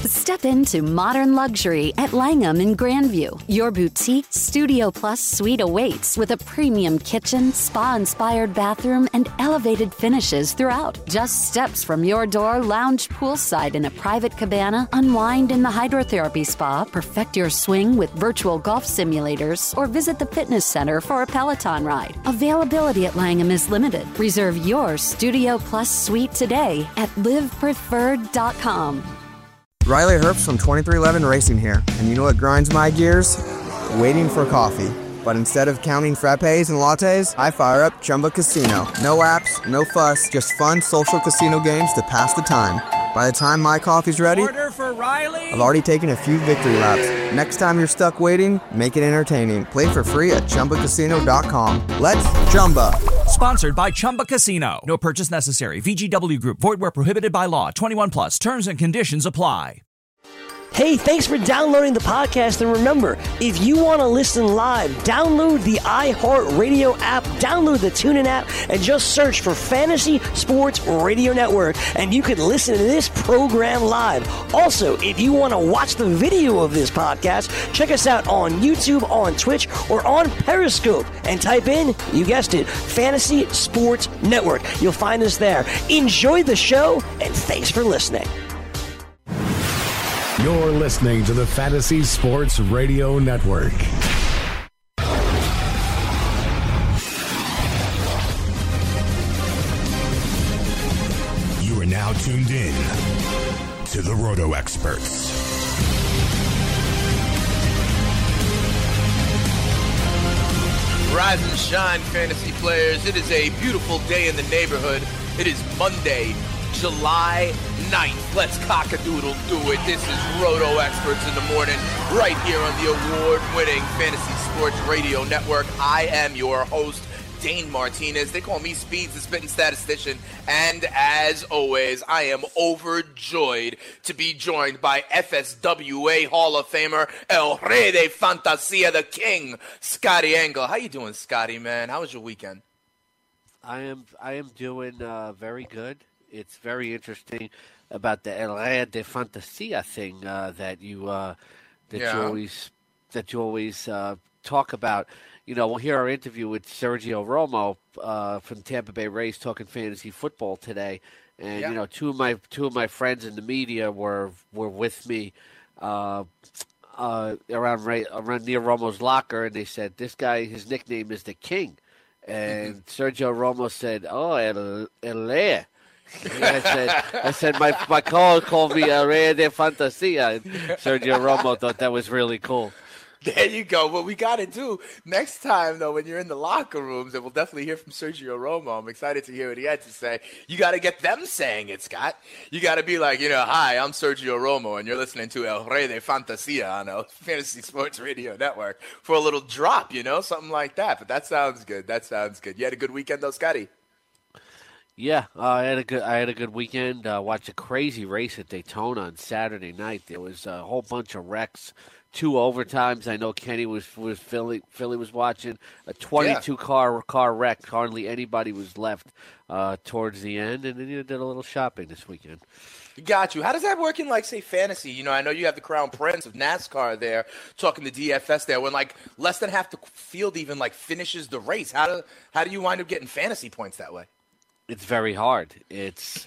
Step into modern luxury at Langham in Grandview. Your boutique Studio Plus suite awaits with a premium kitchen, spa-inspired bathroom, and elevated finishes throughout. Just steps from your door, lounge poolside in a private cabana, unwind in the hydrotherapy spa, perfect your swing with virtual golf simulators, or visit the fitness center for a Peloton ride. Availability at Langham is limited. Reserve your Studio Plus suite today at livepreferred.com. Riley Herbst from 2311 Racing here, and you know what grinds my gears? Waiting for coffee. But instead of counting frappes and lattes, I fire up Chumba Casino. No apps, no fuss, just fun social casino games to pass the time. By the time my coffee's ready, order for Riley. I've already taken a few victory laps. Next time you're stuck waiting, make it entertaining. Play for free at ChumbaCasino.com. Let's Chumba. Sponsored by Chumba Casino. No purchase necessary. VGW Group. Void where prohibited by law. 21 plus. Terms and conditions apply. Hey, thanks for downloading the podcast. And remember, if you want to listen live, download the iHeartRadio app, download the TuneIn app, and just search for Fantasy Sports Radio Network, and you can listen to this program live. Also, if you want to watch the video of this podcast, check us out on YouTube, on Twitch, or on Periscope, and type in, you guessed it, Fantasy Sports Network. You'll find us there. Enjoy the show, and thanks for listening. You're listening to the Fantasy Sports Radio Network. You are now tuned in to the Roto Experts. Rise and shine, fantasy players. It is a beautiful day in the neighborhood. It is Monday, July 9th. Let's cock-a-doodle do it. This is Roto Experts in the morning, right here on the award-winning Fantasy Sports Radio Network. I am your host, Dane Martinez. They call me Speeds, the spitting statistician. And as always, I am overjoyed to be joined by FSWA Hall of Famer, El Rey de Fantasia, the King, Scotty Engel. How you doing, Scotty, man? How was your weekend? I am doing very good. It's very interesting about the El Rey de Fantasia thing that you always talk about. You know, we'll hear our interview with Sergio Romo from Tampa Bay Rays talking fantasy football today, and you know, two of my friends in the media were with me around near Romo's locker, and they said this guy, his nickname is the King, and Sergio Romo said, "Oh, El Rey." I said my co-host called me El Rey de Fantasia, and Sergio Romo thought that was really cool. There you go. What we got to do next time, though, when you're in the locker rooms, and we'll definitely hear from Sergio Romo. I'm excited to hear what he had to say. You got to get them saying it, Scott. You got to be like, hi, I'm Sergio Romo, and you're listening to El Rey de Fantasia on a Fantasy Sports Radio Network for a little drop, something like that. But that sounds good. You had a good weekend, though, Scotty? Yeah, I had a good weekend. Watched a crazy race at Daytona on Saturday night. There was a whole bunch of wrecks, 2 overtimes. I know Kenny was Philly was watching a 22 car wreck. Hardly anybody was left towards the end, and then did a little shopping this weekend. Got you. How does that work in, say, fantasy? I know you have the Crown Prince of NASCAR there talking to DFS there. When, less than half the field even, finishes the race, how do you wind up getting fantasy points that way? It's very hard. It's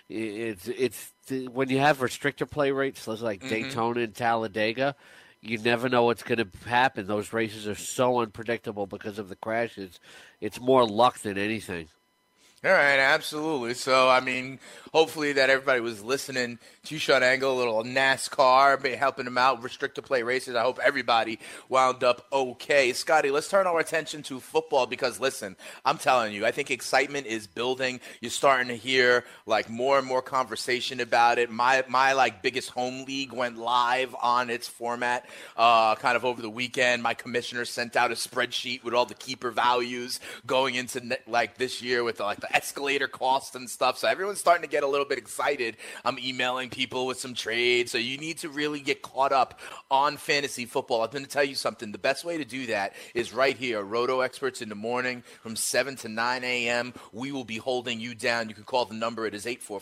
when you have restrictor play rates like Daytona and Talladega, you never know what's going to happen. Those races are so unpredictable because of the crashes. It's more luck than anything. All right, absolutely. So, hopefully that everybody was listening to Sean Engel, a little NASCAR, helping him out, restricted play races. I hope everybody wound up okay. Scotty, let's turn our attention to football because, listen, I'm telling you, I think excitement is building. You're starting to hear, more and more conversation about it. My biggest home league went live on its format kind of over the weekend. My commissioner sent out a spreadsheet with all the keeper values going into, this year with, the escalator costs and stuff. So everyone's starting to get a little bit excited. I'm emailing people with some trades. So you need to really get caught up on fantasy football. I'm going to tell you something. The best way to do that is right here, Roto Experts in the morning from 7 to 9 a.m. We will be holding you down. You can call the number. It is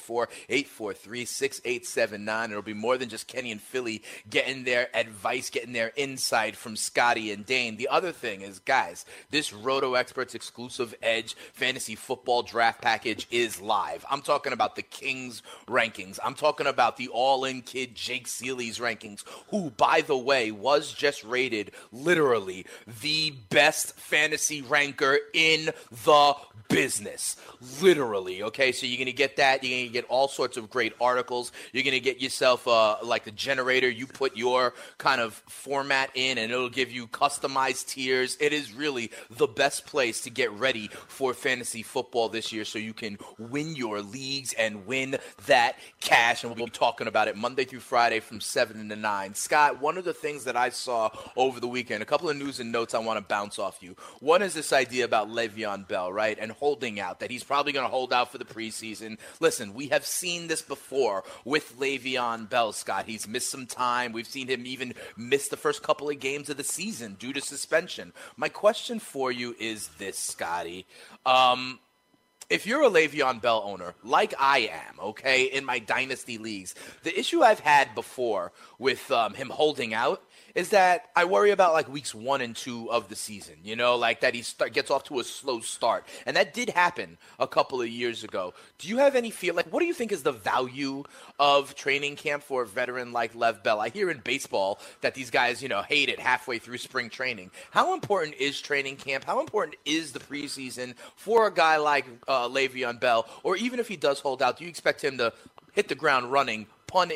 844-843-6879. It'll be more than just Kenny and Philly getting their advice, getting their insight from Scotty and Dane. The other thing is, guys, this Roto Experts exclusive Edge fantasy football draft package is live. I'm talking about the Kings rankings. I'm talking about the all-in kid Jake Seeley's rankings, who, by the way, was just rated literally the best fantasy ranker in the business. Literally, okay? So you're going to get that. You're going to get all sorts of great articles. You're going to get yourself, like the generator. You put your kind of format in, and it'll give you customized tiers. It is really the best place to get ready for fantasy football this year so you can win your leagues and win that cash. And we'll be talking about it Monday through Friday from 7 to 9. Scott, one of the things that I saw over the weekend, a couple of news and notes I want to bounce off you. One is this idea about Le'Veon Bell, right, and holding out, that he's probably going to hold out for the preseason. Listen, we have seen this before with Le'Veon Bell, Scott. He's missed some time. We've seen him even miss the first couple of games of the season due to suspension. My question for you is this, Scotty. If you're a Le'Veon Bell owner, like I am, okay, in my dynasty leagues, the issue I've had before with him holding out is that I worry about like weeks 1 and 2 of the season, you know, like that he gets off to a slow start. And that did happen a couple of years ago. Do you have any feel, like, what do you think is the value of training camp for a veteran like Lev Bell? I hear in baseball that these guys, you know, hate it halfway through spring training. How important is training camp? How important is the preseason for a guy like Le'Veon Bell? Or even if he does hold out, do you expect him to hit the ground running, pun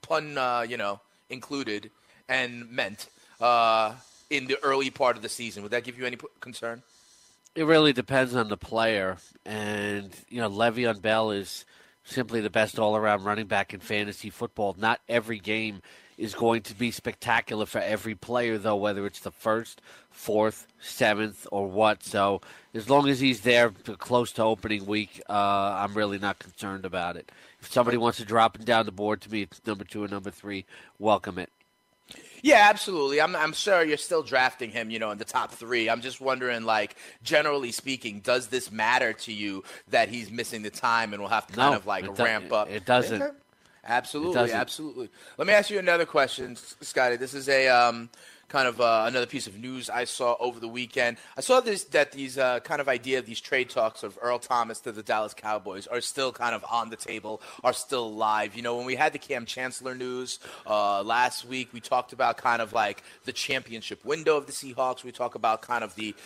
included, and meant in the early part of the season? Would that give you any concern? It really depends on the player. And, you know, Le'Veon Bell is simply the best all-around running back in fantasy football. Not every game is going to be spectacular for every player, though, whether it's the 1st, 4th, 7th, or what. So as long as he's there close to opening week, I'm really not concerned about it. If somebody wants to drop him down the board, to me, it's number 2 and number 3. Welcome it. Yeah, absolutely. I'm sure you're still drafting him, you know, in the top 3. I'm just wondering, like, generally speaking, does this matter to you that he's missing the time and will have to kind of like ramp up? It doesn't. Okay. Absolutely, absolutely. Let me ask you another question, Scotty. This is a kind of another piece of news I saw over the weekend. I saw these kind of idea of these trade talks of Earl Thomas to the Dallas Cowboys are still kind of on the table, are still live. You know, when we had the Cam Chancellor news last week, we talked about kind of like the championship window of the Seahawks. We talked about kind of the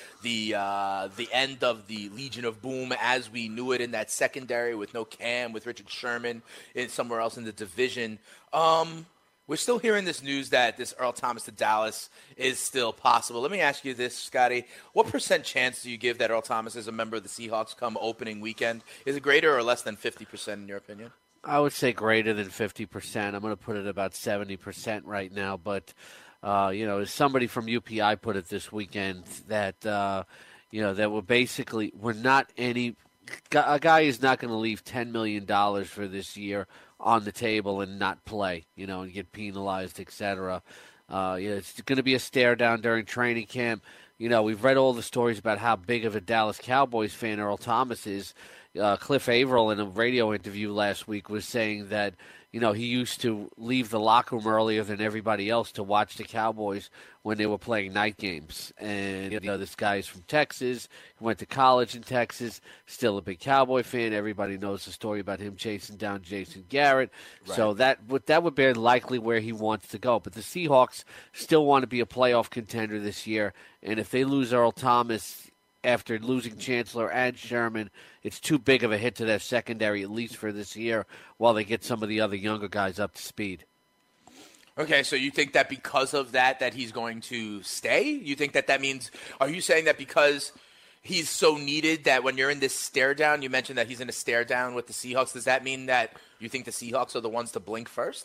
end of the Legion of Boom as we knew it in that secondary with no Cam, with Richard Sherman somewhere else in the division. We're still hearing this news that this Earl Thomas to Dallas is still possible. Let me ask you this, Scotty. What % chance do you give that Earl Thomas is a member of the Seahawks come opening weekend? Is it greater or less than 50% in your opinion? I would say greater than 50%. I'm going to put it about 70% right now. But, you know, as somebody from UPI put it this weekend, that, you know, that we're not any – a guy is not going to leave $10 million for this year on the table and not play, you know, and get penalized, etc. It's going to be a stare down during training camp. You know, we've read all the stories about how big of a Dallas Cowboys fan Earl Thomas is. Cliff Averill in a radio interview last week was saying that, you know, he used to leave the locker room earlier than everybody else to watch the Cowboys when they were playing night games. And, you know, this guy's from Texas. He went to college in Texas, still a big Cowboy fan. Everybody knows the story about him chasing down Jason Garrett. Right. So that would be likely where he wants to go. But the Seahawks still want to be a playoff contender this year. And if they lose Earl Thomas after losing Chancellor and Sherman, it's too big of a hit to their secondary, at least for this year, while they get some of the other younger guys up to speed. Okay, so you think that because of that he's going to stay? You think that means – are you saying that because he's so needed that when you're in this stare down, you mentioned that he's in a stare down with the Seahawks, does that mean that you think the Seahawks are the ones to blink first?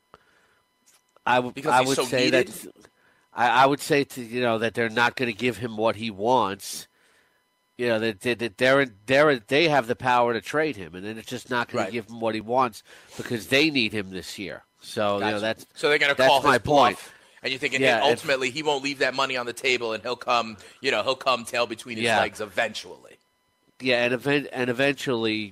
I would say that – I would say that they're not going to give him what he wants. You know, they have the power to trade him, and then it's just not going to give him what he wants because they need him this year. So, so they're going to call his bluff. And you're thinking ultimately he won't leave that money on the table, and he'll come tail between his legs eventually. Yeah, and eventually,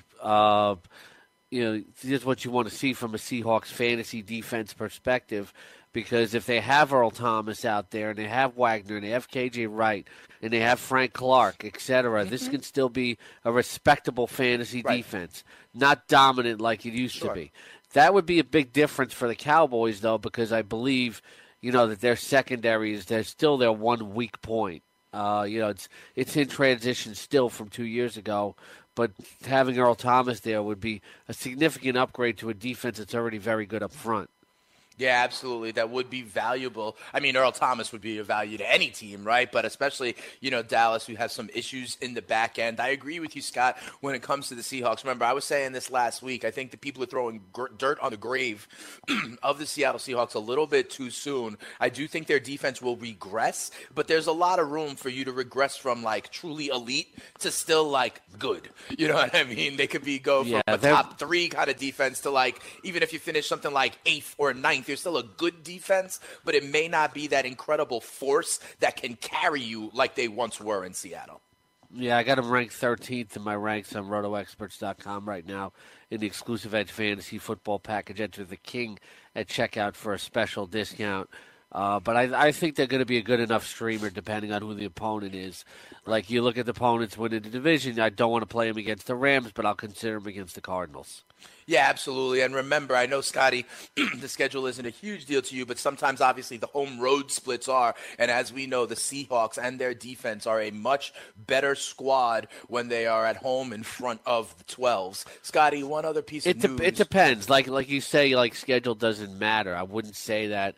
this is what you want to see from a Seahawks fantasy defense perspective, because if they have Earl Thomas out there, and they have Wagner, and they have KJ Wright, and they have Frank Clark, etc., this can still be a respectable fantasy defense, not dominant like it used to be. That would be a big difference for the Cowboys, though, because I believe, that their secondary is still their one weak point. It's in transition still from 2 years ago, but having Earl Thomas there would be a significant upgrade to a defense that's already very good up front. Yeah, absolutely. That would be valuable. I mean, Earl Thomas would be a value to any team, right? But especially, Dallas, who has some issues in the back end. I agree with you, Scott, when it comes to the Seahawks. Remember, I was saying this last week. I think the people are throwing dirt on the grave of the Seattle Seahawks a little bit too soon. I do think their defense will regress, but there's a lot of room for you to regress from, truly elite to still, good. You know what I mean? They could go from a top 3 kind of defense to, even if you finish something like 8th or 9th, they're still a good defense, but it may not be that incredible force that can carry you like they once were in Seattle. Yeah, I got them ranked 13th in my ranks on RotoExperts.com right now in the exclusive Edge Fantasy Football Package. Enter the King at checkout for a special discount. But I think they're going to be a good enough streamer depending on who the opponent is. Like, you look at the opponents winning the division, I don't want to play them against the Rams, but I'll consider them against the Cardinals. Yeah, absolutely. And remember, I know, Scotty, the schedule isn't a huge deal to you, but sometimes, obviously, the home-road splits are. And as we know, the Seahawks and their defense are a much better squad when they are at home in front of the 12s. Scotty, one other piece of news. It depends. Like you say, schedule doesn't matter. I wouldn't say that.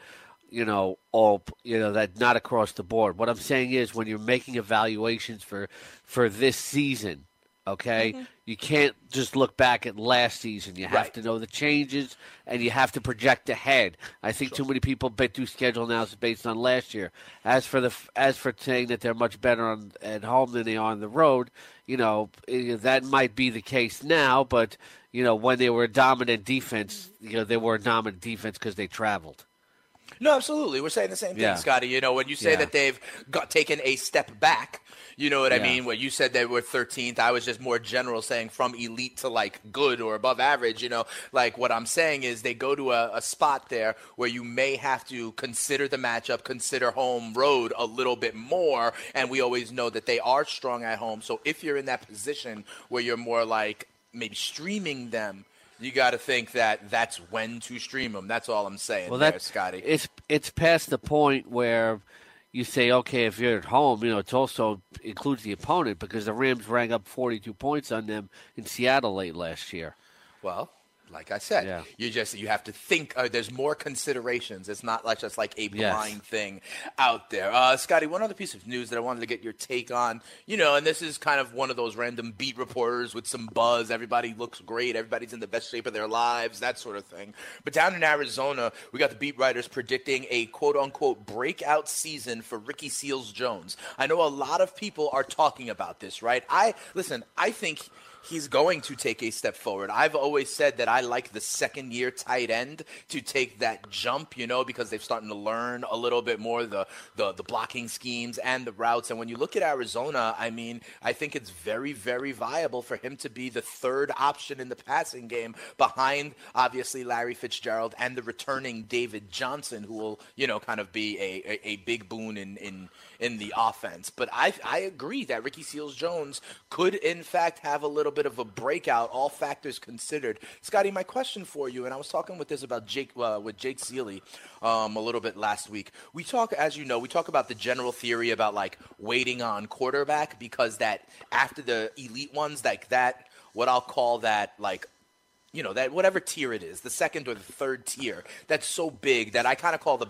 That not across the board. What I'm saying is when you're making evaluations for this season, okay, you can't just look back at last season. You have to know the changes, and you have to project ahead. I think too many people do schedule analysis based on last year. As for saying that they're much better at home than they are on the road, that might be the case now, but when they were a dominant defense, they were a dominant defense because they traveled. No, absolutely. We're saying the same thing, Scotty. When you say that they've taken a step back, you know what I mean? Where you said they were 13th, I was just more general saying from elite to good or above average. What I'm saying is they go to a spot there where you may have to consider the matchup, consider home road a little bit more. And we always know that they are strong at home. So if you're in that position where you're more maybe streaming them, you got to think that that's when to stream them. That's all I'm saying Scotty. It's past the point where you say, okay, if you're at home, it also includes the opponent because the Rams rang up 42 points on them in Seattle late last year. Well, like I said, you have to think. There's more considerations. It's not just a blind thing out there. Scotty, one other piece of news that I wanted to get your take on. And this is kind of one of those random beat reporters with some buzz. Everybody looks great. Everybody's in the best shape of their lives, that sort of thing. But down in Arizona, we got the beat writers predicting a quote-unquote breakout season for Ricky Seals-Jones. I know a lot of people are talking about this, right? I think he's going to take a step forward. I've always said that I like the second-year tight end to take that jump, because they're starting to learn a little bit more the blocking schemes and the routes. And when you look at Arizona, I think it's very, very viable for him to be the third option in the passing game behind, obviously, Larry Fitzgerald and the returning David Johnson, who will, kind of be a big boon in the offense. But I agree that Ricky Seals-Jones could, in fact, have a little bit of a breakout, all factors considered. Scotty, my question for you, and I was talking with Jake Seeley a little bit last week. We talk about the general theory about waiting on quarterback because that after the elite ones what I'll call that that whatever tier it is, the second or the third tier, that's so big that I kind of call the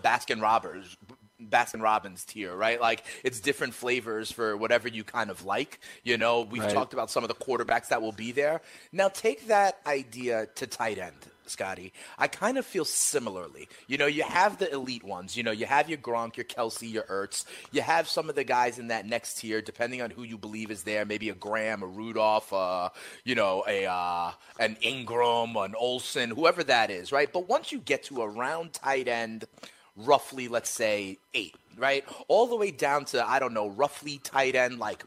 Baskin-Robbins tier, right? It's different flavors for whatever you kind of like. We've talked about some of the quarterbacks that will be there. Now take that idea to tight end, Scotty, I kind of feel similarly. You have the elite ones. You have your Gronk, your Kelsey, your Ertz. You have some of the guys in that next tier, depending on who you believe is there. Maybe a Graham, a Rudolph, an Ingram, an Olsen, whoever that is, right? But once you get to around tight end, roughly, let's say 8, right? All the way down to, I don't know, roughly tight end like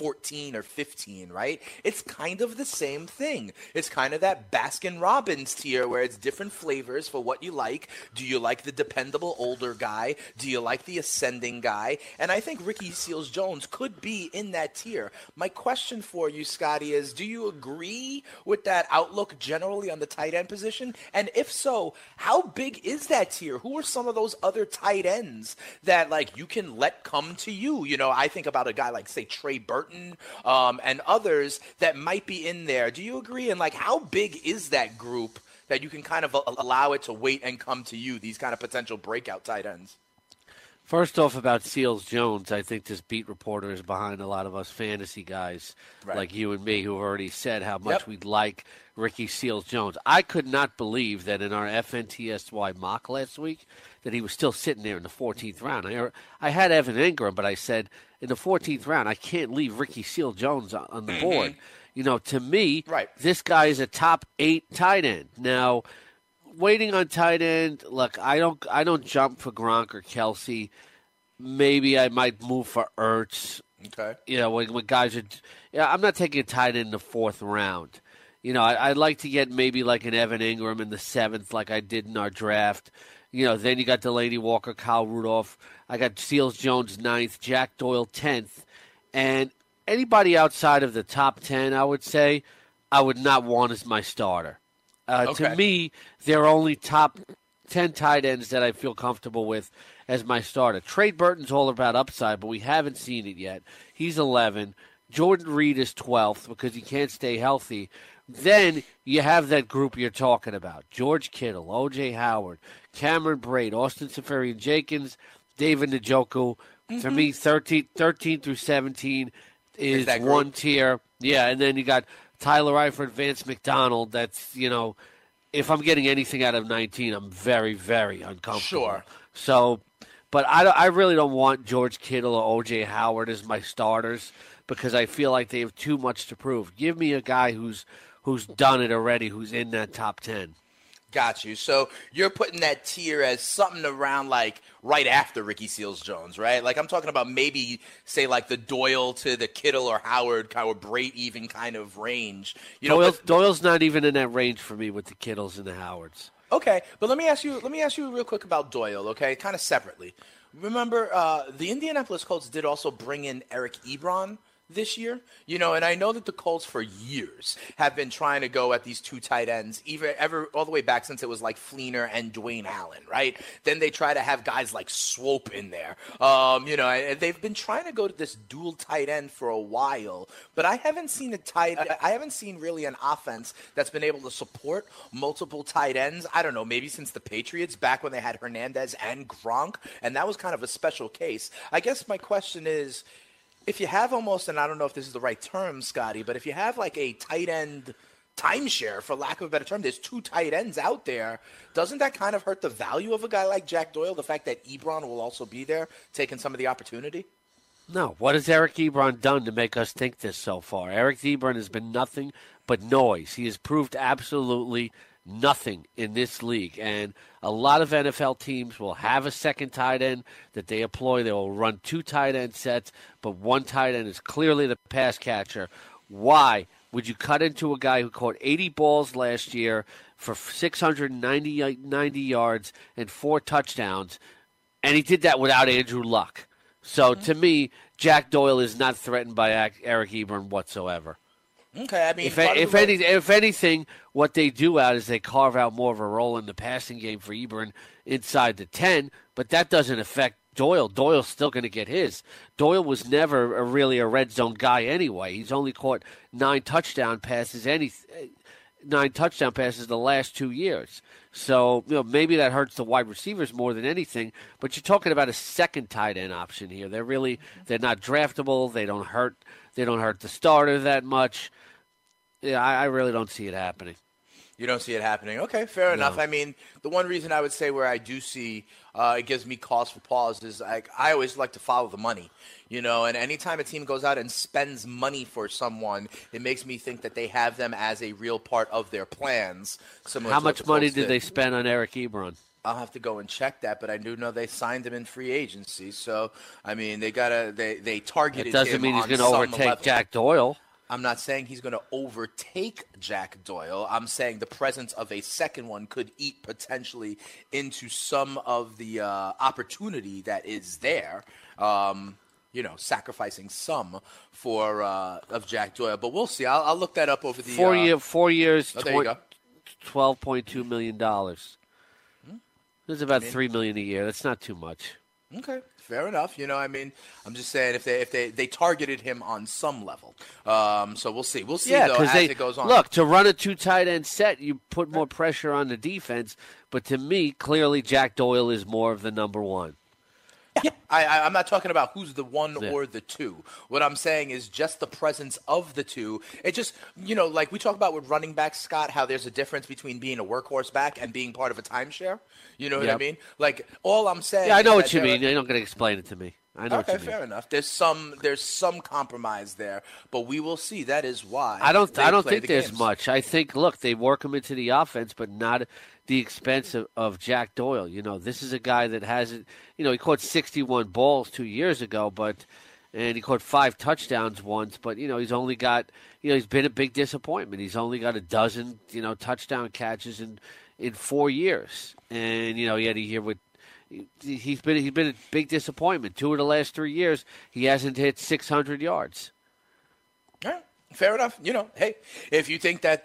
14 or 15, right? It's kind of the same thing. It's kind of that Baskin-Robbins tier where it's different flavors for what you like. Do you like the dependable older guy? Do you like the ascending guy? And I think Ricky Seals-Jones could be in that tier. My question for you, Scotty, is do you agree with that outlook generally on the tight end position? And if so, how big is that tier? Who are some of those other tight ends that, like, you can let come to you? I think about a guy like, say, Trey Burton and others that might be in there. Do you agree? And, like, how big is that group that you can kind of allow it to wait and come to you, these kind of potential breakout tight ends? First off, about Seals-Jones, I think this beat reporter is behind a lot of us fantasy guys like you and me who have already said how much we'd like Ricky Seals-Jones. I could not believe that in our FNTSY mock last week that he was still sitting there in the 14th round. I had Evan Ingram, but I said in the 14th round, I can't leave Ricky Seals-Jones on the board. To me, this guy is a top 8 tight end. Now, waiting on tight end, look, I don't jump for Gronk or Kelsey. Maybe I might move for Ertz. Okay. When guys are, I'm not taking a tight end in the 4th round. I'd like to get maybe like an Evan Ingram in the 7th, like I did in our draft. Then you got Delaney Walker, Kyle Rudolph. I got Seals-Jones 9th, Jack Doyle 10th. And anybody outside of the top 10, I would say, I would not want as my starter. To me, they're only top 10 tight ends that I feel comfortable with as my starter. Trey Burton's all about upside, but we haven't seen it yet. He's 11. Jordan Reed is 12th because he can't stay healthy. Then you have that group you're talking about. George Kittle, O.J. Howard, Cameron Braid, Austin Seferian-Jenkins, David Njoku. For me, 13 through 17 is one tier. Yeah, and then you got Tyler Eifert, Vance McDonald. That's, if I'm getting anything out of 19, I'm very, very uncomfortable. Sure. So, but I really don't want George Kittle or O.J. Howard as my starters because I feel like they have too much to prove. Give me a guy who's done it already, who's in that top 10. Got you. So you're putting that tier as something around like right after Ricky Seals-Jones, right? Like I'm talking about maybe say like the Doyle to the Kittle or Howard, kind of Brate even kind of range. Doyle's not even in that range for me with the Kittles and the Howards. Okay, but let me ask you real quick about Doyle, okay? Kind of separately. Remember, the Indianapolis Colts did also bring in Eric Ebron this year, and I know that the Colts for years have been trying to go at these 2 tight ends, ever all the way back since it was like Fleener and Dwayne Allen, right? Then they try to have guys like Swope in there, and they've been trying to go to this dual tight end for a while, but I haven't seen really an offense that's been able to support multiple tight ends. I don't know, maybe since the Patriots back when they had Hernandez and Gronk, and that was kind of a special case. I guess my question is, if you have almost, and I don't know if this is the right term, Scotty, but if you have like a tight end timeshare, for lack of a better term, there's 2 tight ends out there, doesn't that kind of hurt the value of a guy like Jack Doyle, the fact that Ebron will also be there taking some of the opportunity? No. What has Eric Ebron done to make us think this so far? Eric Ebron has been nothing but noise. He has proved absolutely nothing in this league. And a lot of NFL teams will have a second tight end that they employ. They will run 2 tight end sets, but 1 tight end is clearly the pass catcher. Why would you cut into a guy who caught 80 balls last year for 690 yards and 4 touchdowns, and he did that without Andrew Luck? So to me, Jack Doyle is not threatened by Eric Ebron whatsoever. Okay, I mean, if anything, what they do out is they carve out more of a role in the passing game for Ebron inside the 10, but that doesn't affect Doyle. Doyle's still going to get his. Doyle was never really a red zone guy anyway. He's only caught 9 touchdown passes the last 2 years. So maybe that hurts the wide receivers more than anything. But you're talking about a second tight end option here. They're not draftable. They don't hurt the starter that much. Yeah, I really don't see it happening. You don't see it happening. Okay, fair enough. I mean, the one reason I would say where I do see it gives me cause for pause is I always like to follow the money, and anytime a team goes out and spends money for someone, it makes me think that they have them as a real part of their plans. How much money did they spend on Eric Ebron? I'll have to go and check that, but I do know they signed him in free agency. So, I mean, they targeted him. It doesn't mean he's going to overtake level. Jack Doyle. I'm not saying he's going to overtake Jack Doyle. I'm saying the presence of a second one could eat potentially into some of the opportunity that is there. Sacrificing some for of Jack Doyle, but we'll see. I'll look that up over the 4 years. There you go. $12.2 million. That's about $3 million a year. That's not too much. Okay, fair enough. I'm just saying if they targeted him on some level. So we'll see. We'll see though as it goes on. Look, to run a 2 tight end set, you put more pressure on the defense. But to me, clearly Jack Doyle is more of the number one. Yeah, I'm not talking about who's the one or the two. What I'm saying is just the presence of the two. It just, like we talk about with running backs, Scott, how there's a difference between being a workhorse back and being part of a timeshare. You know what I mean? Like, all I'm saying I know what you mean. You're not going to explain it to me. I know what you mean. Fair enough. There's some compromise there, but we will see. That is why I don't think there's games. much. I think, look, they work him into the offense, but not the expense of Jack Doyle. This is a guy that hasn't, he caught 61 balls 2 years ago, and he caught 5 touchdowns once, but, he's only got, he's been a big disappointment. He's only got a dozen, touchdown catches in 4 years. And, he had a year with, he's been a big disappointment. 2 of the last 3 years, he hasn't hit 600 yards. Yeah, fair enough. Hey, if you think that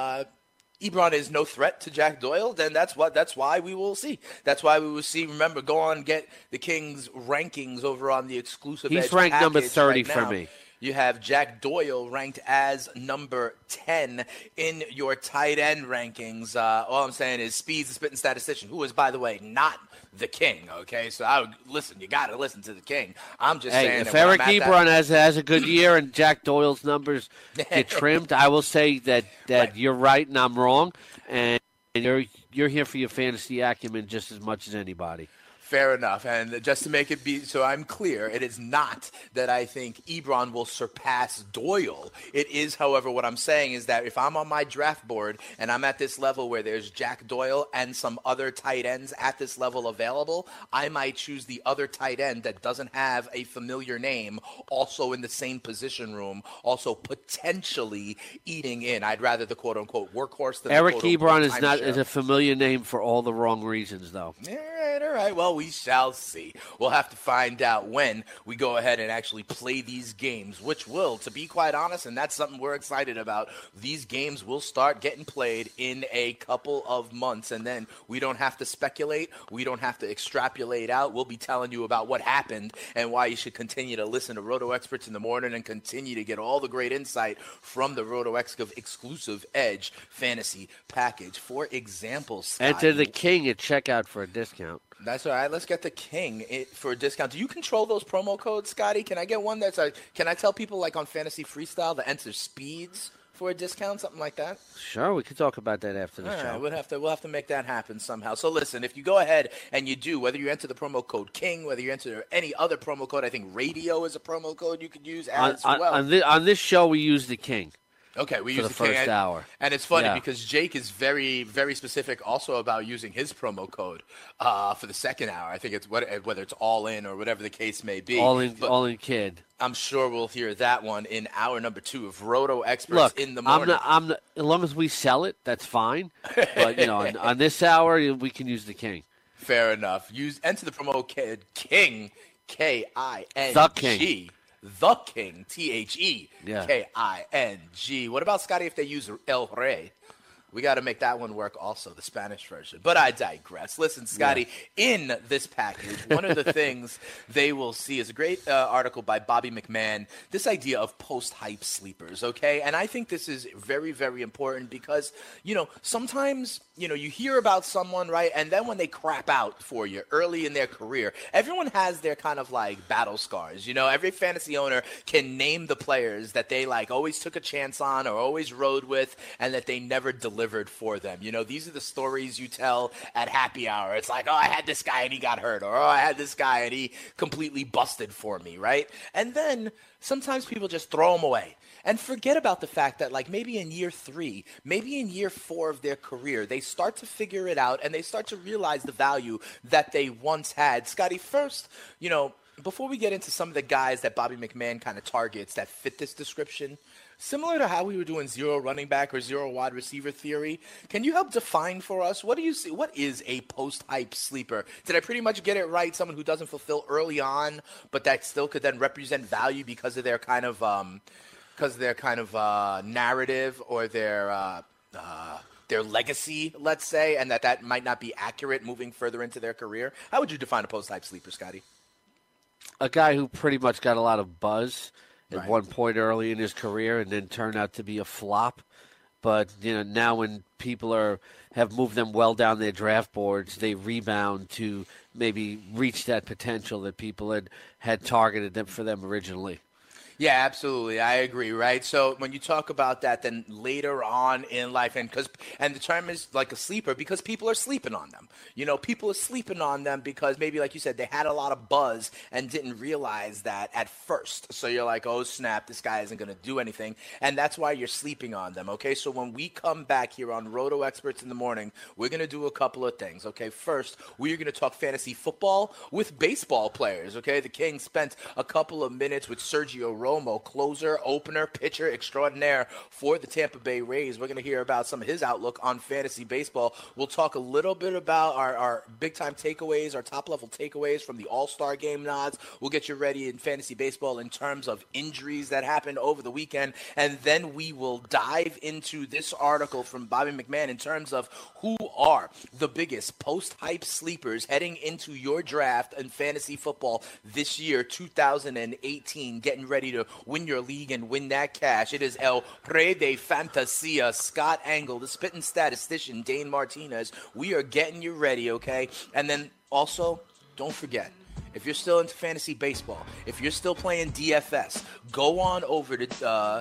Ebron is no threat to Jack Doyle, then that's why we will see. That's why we will see. Remember, go on and get the Kings rankings over on the exclusive. He's Edge ranked number 30 right for me. You have Jack Doyle ranked as number 10 in your tight end rankings. All I'm saying is Speed's the spitting statistician, who is, by the way, not the king, okay? So you got to listen to the king. I'm just saying if Eric Ebron has a good year and Jack Doyle's numbers get trimmed, I will say that right. You're right and I'm wrong, and you're here for your fantasy acumen just as much as anybody. Fair enough. And just to make it be so I'm clear, it is not that I think Ebron will surpass Doyle. It is, however, what I'm saying is that if I'm on my draft board and I'm at this level where there's Jack Doyle and some other tight ends at this level available, I might choose the other tight end that doesn't have a familiar name, also in the same position room, also potentially eating in. I'd rather the quote-unquote workhorse than Eric the Ebron is a familiar name for all the wrong reasons, though. All right. Well, we shall see. We'll have to find out when we go ahead and actually play these games, which will, to be quite honest, and that's something we're excited about, these games will start getting played in a couple of months, and then we don't have to speculate. We don't have to extrapolate out. We'll be telling you about what happened and why you should continue to listen to Roto Experts in the morning and continue to get all the great insight from the Roto exclusive Edge fantasy package. For example, Scotty, enter the king at checkout for a discount. That's all right. Let's get the king for a discount. Do you control those promo codes, Scotty? Can I get one that's can I tell people like on Fantasy Freestyle to enter speeds for a discount, something like that? Sure, we could talk about that after the show. Right, we'll have to make that happen somehow. So listen, if you go ahead and you do, whether you enter the promo code King, whether you enter any other promo code, I think radio is a promo code you could use as well. On this show, we use the King. Okay, we use the first hour. And it's funny because Jake is very, very specific also about using his promo code for the second hour. I think it's whether it's all in or whatever the case may be. All in kid. I'm sure we'll hear that one in hour number 2 of Roto Experts in the morning. As long as we sell it, that's fine. But on this hour, we can use the King. Fair enough. Enter the promo code King, King. The King. The King, T-H-E-K-I-N-G. What about, Scotty, if they use El Rey? We got to make that one work also, the Spanish version. But I digress. Listen, Scotty, in this package, one of the things they will see is a great article by Bobby McMahon, this idea of post-hype sleepers, okay? And I think this is very, very important because, sometimes, you hear about someone, right? And then when they crap out for you early in their career, everyone has their kind of like battle scars. Every fantasy owner can name the players that they like always took a chance on or always rode with and that they never delivered delivered for them. You know, these are the stories you tell at happy hour. It's like, oh, I had this guy and he got hurt, or oh, I had this guy and he completely busted for me, right? And then sometimes people just throw them away and forget about the fact that, like, maybe in year 3, maybe in year 4 of their career, they start to figure it out and they start to realize the value that they once had. Scotty, first, you know, before we get into some of the guys that Bobby McMahon kind of targets that fit this description, similar to how we were doing zero running back or zero wide receiver theory, can you help define for us, what do you see? What is a post-hype sleeper? Did I pretty much get it right? Someone who doesn't fulfill early on, but that still could then represent value because of their kind of narrative or their legacy, let's say, and that might not be accurate moving further into their career. How would you define a post-hype sleeper, Scotty? A guy who pretty much got a lot of buzz at one point early in his career and then turned out to be a flop. But, you know, now when people have moved them well down their draft boards, they rebound to maybe reach that potential that people had targeted them for them originally. Yeah, absolutely. I agree, right? So when you talk about that, then later on in life, and the term is like a sleeper because people are sleeping on them. You know, people are sleeping on them because maybe, like you said, they had a lot of buzz and didn't realize that at first. So you're like, oh, snap, this guy isn't going to do anything. And that's why you're sleeping on them, okay? So when we come back here on Roto Experts in the Morning, we're going to do a couple of things, okay? First, we're going to talk fantasy football with baseball players, okay? The Kings spent a couple of minutes with Sergio Romo, closer, opener, pitcher extraordinaire for the Tampa Bay Rays. We're going to hear about some of his outlook on fantasy baseball. We'll talk a little bit about our big-time takeaways, our top-level takeaways from the All-Star Game nods. We'll get you ready in fantasy baseball in terms of injuries that happened over the weekend, and then we will dive into this article from Bobby McMahon in terms of who are the biggest post-hype sleepers heading into your draft in fantasy football this year, 2018, getting ready to win your league and win that cash. It is El Rey de Fantasia, Scott Engel, the spitting statistician, Dane Martinez. We are getting you ready, okay? And then also, don't forget, if you're still into fantasy baseball, if you're still playing DFS, go on over to,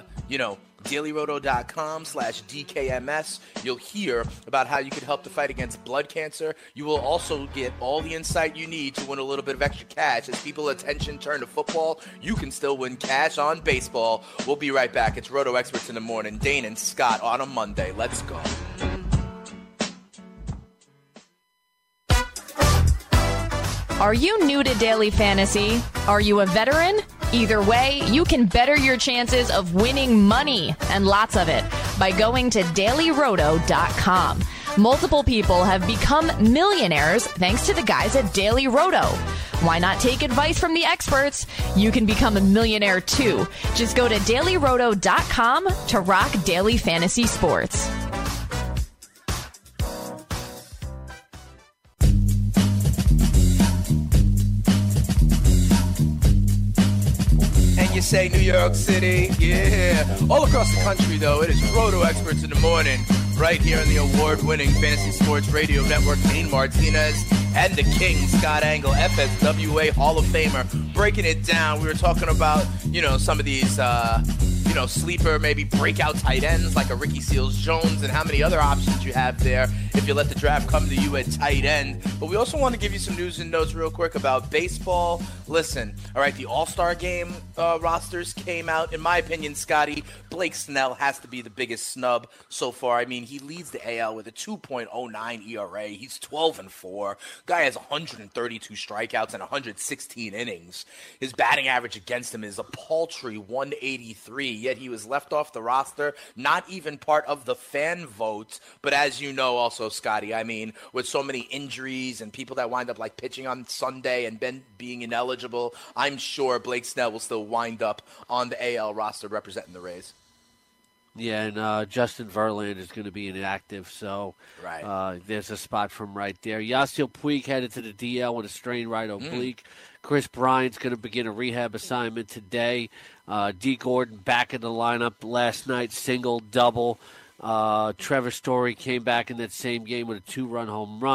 dailyroto.com/DKMS. You'll hear about how you can help the fight against blood cancer. You will also get all the insight you need to win a little bit of extra cash. As people's attention turn to football, you can still win cash on baseball. We'll be right back. It's Roto Experts in the Morning. Dane and Scott on a Monday. Let's go. Are you new to daily fantasy? Are you a veteran? Either way, you can better your chances of winning money, and lots of it, by going to dailyroto.com. Multiple people have become millionaires thanks to the guys at Daily Roto. Why not take advice from the experts? You can become a millionaire too. Just go to dailyroto.com to rock daily fantasy sports. You say New York City, yeah. All across the country, though, it is Roto Experts in the Morning, right here on the award-winning Fantasy Sports Radio Network. Dane Martinez and the King, Scott Engel, FSWA Hall of Famer, breaking it down. We were talking about, some of these, sleeper, maybe breakout tight ends like a Ricky Seals-Jones, and how many other options you have there if you let the draft come to you at tight end. But we also want to give you some news and notes real quick about baseball. Listen, all right, the All-Star Game rosters came out. In my opinion, Scotty, Blake Snell has to be the biggest snub so far. I mean, he leads the AL with a 2.09 ERA. He's 12-4. Guy has 132 strikeouts and 116 innings. His batting average against him is a paltry 183. Yet he was left off the roster, not even part of the fan vote. But as you know also, Scotty, I mean, with so many injuries and people that wind up like pitching on Sunday and then being ineligible, I'm sure Blake Snell will still wind up on the AL roster representing the Rays. Yeah, and Justin Verlander is going to be inactive, so there's a spot for him right there. Yasiel Puig headed to the DL with a strained right oblique. Chris Bryant's going to begin a rehab assignment today. D. Gordon back in the lineup last night, single, double. Trevor Story came back in that same game with a 2-run home run.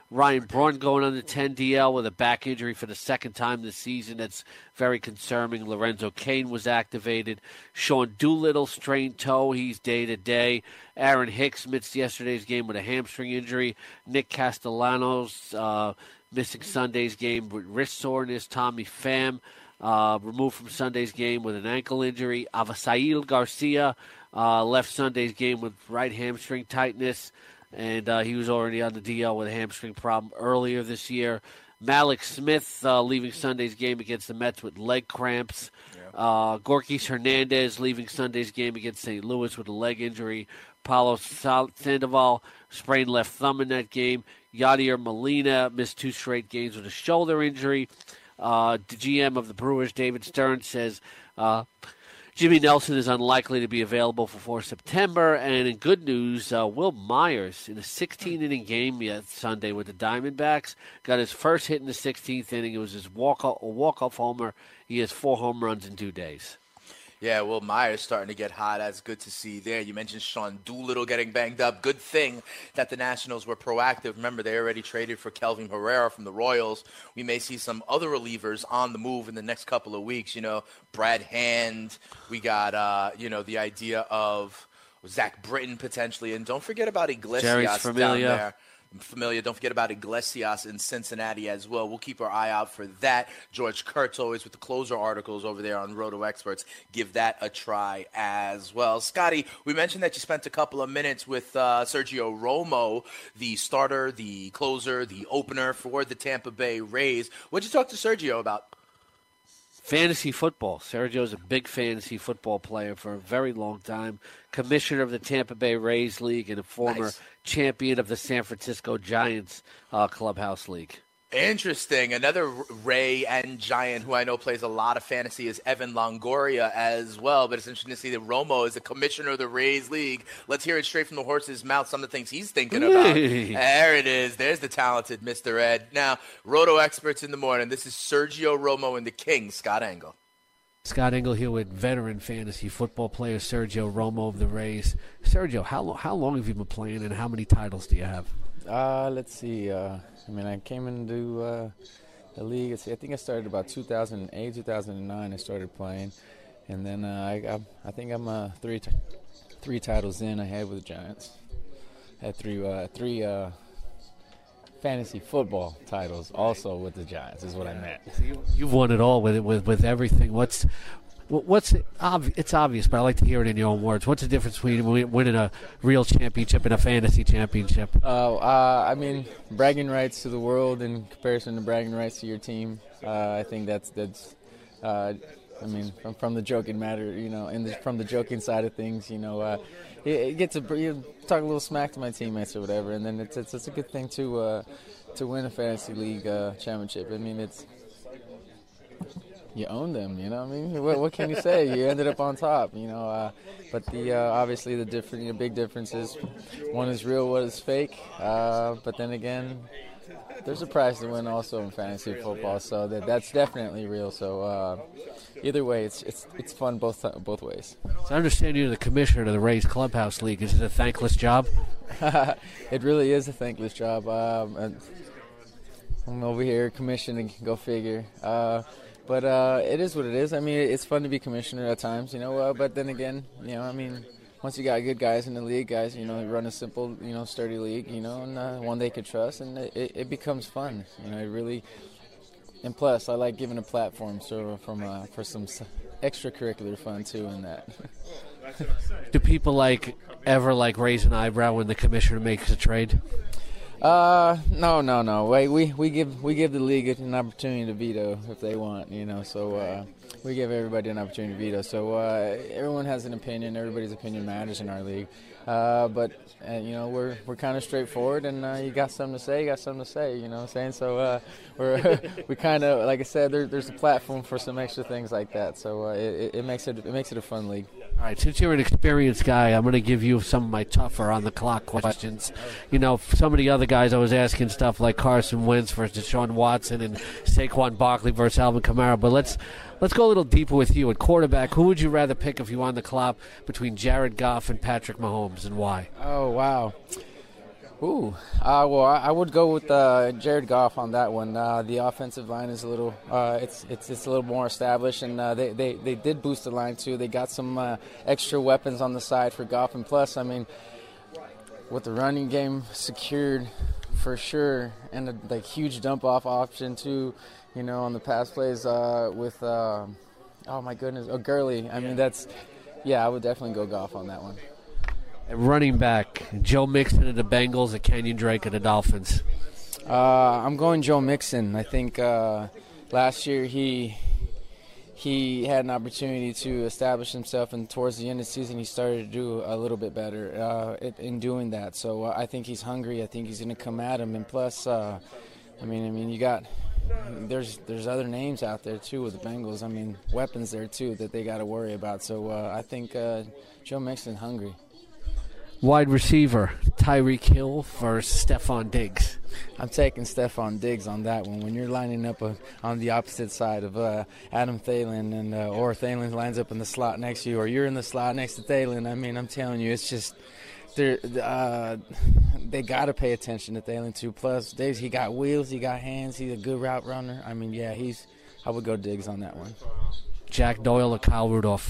Ryan Braun going on the 10 DL with a back injury for the second time this season. That's very concerning. Lorenzo Cain was activated. Sean Doolittle strained toe. He's day-to-day. Aaron Hicks missed yesterday's game with a hamstring injury. Nick Castellanos missing Sunday's game with wrist soreness. Tommy Pham removed from Sunday's game with an ankle injury. Avasail Garcia left Sunday's game with right hamstring tightness. And he was already on the DL with a hamstring problem earlier this year. Malik Smith leaving Sunday's game against the Mets with leg cramps. Gorkis Hernandez leaving Sunday's game against St. Louis with a leg injury. Paulo Sandoval sprained left thumb in that game. Yadier Molina missed 2 straight games with a shoulder injury. The GM of the Brewers, David Stern, says Jimmy Nelson is unlikely to be available for September. And in good news, Will Myers, in a 16-inning game Sunday with the Diamondbacks, got his first hit in the 16th inning. It was his walk-off homer. He has 4 home runs in 2 days. Yeah, Will Myers starting to get hot. That's good to see there. You mentioned Sean Doolittle getting banged up. Good thing that the Nationals were proactive. Remember, they already traded for Kelvin Herrera from the Royals. We may see some other relievers on the move in the next couple of weeks. You know, Brad Hand. We got, the idea of Zach Britton potentially. And don't forget about Iglesias down there. Familiar. Don't forget about Iglesias in Cincinnati as well. We'll keep our eye out for that. George Kurtz always with the closer articles over there on Roto Experts. Give that a try as well. Scotty, we mentioned that you spent a couple of minutes with Sergio Romo, the starter, the closer, the opener for the Tampa Bay Rays. What'd you talk to Sergio about? Fantasy football. Sergio's a big fantasy football player for a very long time. Commissioner of the Tampa Bay Rays League and a former champion of the San Francisco Giants Clubhouse League. Interesting. Another Ray and Giant who I know plays a lot of fantasy is Evan Longoria as well. But it's interesting to see that Romo is the commissioner of the Rays League. Let's hear it straight from the horse's mouth, some of the things he's thinking about. There it is. There's the talented Mr. Ed. Now, Roto Experts in the morning. This is Sergio Romo and the King, Scott Engel. Scott Engel here with veteran fantasy football player Sergio Romo of the Rays. Sergio, how long have you been playing and how many titles do you have? Let's see. I came into the league. I think I started about 2008, 2009. I started playing, and then I think I'm three titles in. I had with the Giants. Had three fantasy football titles also with the Giants is what I meant. You've won it all with everything. It's obvious, but I like to hear it in your own words. What's the difference between winning a real championship and a fantasy championship? Bragging rights to the world in comparison to bragging rights to your team. I think that's from the joking matter, from the joking side of things, it gets you talk a little smack to my teammates or whatever, and then it's a good thing to win a fantasy league championship. You own them, What can you say? You ended up on top, But the obviously the big difference is one is real, one is fake. But then again, there's a prize to win also in fantasy football, so that's definitely real. So either way, it's fun both ways. So I understand you're the commissioner of the Rays Clubhouse League. Is it a thankless job? It really is a thankless job. I'm over here commissioning, go figure. But it is what it is. It's fun to be commissioner at times, but then again, once you got good guys in the league, guys, run a simple, sturdy league, and one they could trust, and it becomes fun. It really. And plus, I like giving a platform for some extracurricular fun too in that. Do people ever raise an eyebrow when the commissioner makes a trade? No. Wait, we give the league an opportunity to veto if they want, So we give everybody an opportunity to veto. So everyone has an opinion. Everybody's opinion matters in our league. But we're kind of straightforward, and you got something to say, you know what I'm saying? So we kind of, like I said, there's a platform for some extra things like that. So it makes it a fun league. All right, since you're an experienced guy, I'm going to give you some of my tougher on-the-clock questions. Some of the other guys I was asking stuff like Carson Wentz versus Deshaun Watson and Saquon Barkley versus Alvin Kamara. But let's go a little deeper with you. At quarterback, who would you rather pick if you were on the clock between Jared Goff and Patrick Mahomes, and why? Oh, wow. Well, I would go with Jared Goff on that one. The offensive line is a little, it's a little more established, and they did boost the line too. They got some extra weapons on the side for Goff, and plus, I mean, with the running game secured for sure, and the huge dump off option too, you know, on the pass plays with, oh my goodness, Gurley. I mean, I would definitely go Goff on that one. At running back, Joe Mixon of the Bengals and Kenyon Drake of the Dolphins. I'm going Joe Mixon. I think last year he had an opportunity to establish himself, and towards the end of the season he started to do a little bit better in doing that. So I think he's hungry. I think he's going to come at him. And plus, I mean, you got there's other names out there too with the Bengals. I mean, weapons there too that they got to worry about. So I think Joe Mixon hungry. Wide receiver, Tyreek Hill versus Stephon Diggs. I'm taking Stephon Diggs on that one. When you're lining up on the opposite side of Adam Thielen, and or Thielen lines up in the slot next to you, or you're in the slot next to Thielen, I mean, I'm telling you, it's just they got to pay attention to Thielen too. Plus, Diggs, he got wheels, he got hands, he's a good route runner. I mean, yeah, I would go Diggs on that one. Jack Doyle or Kyle Rudolph?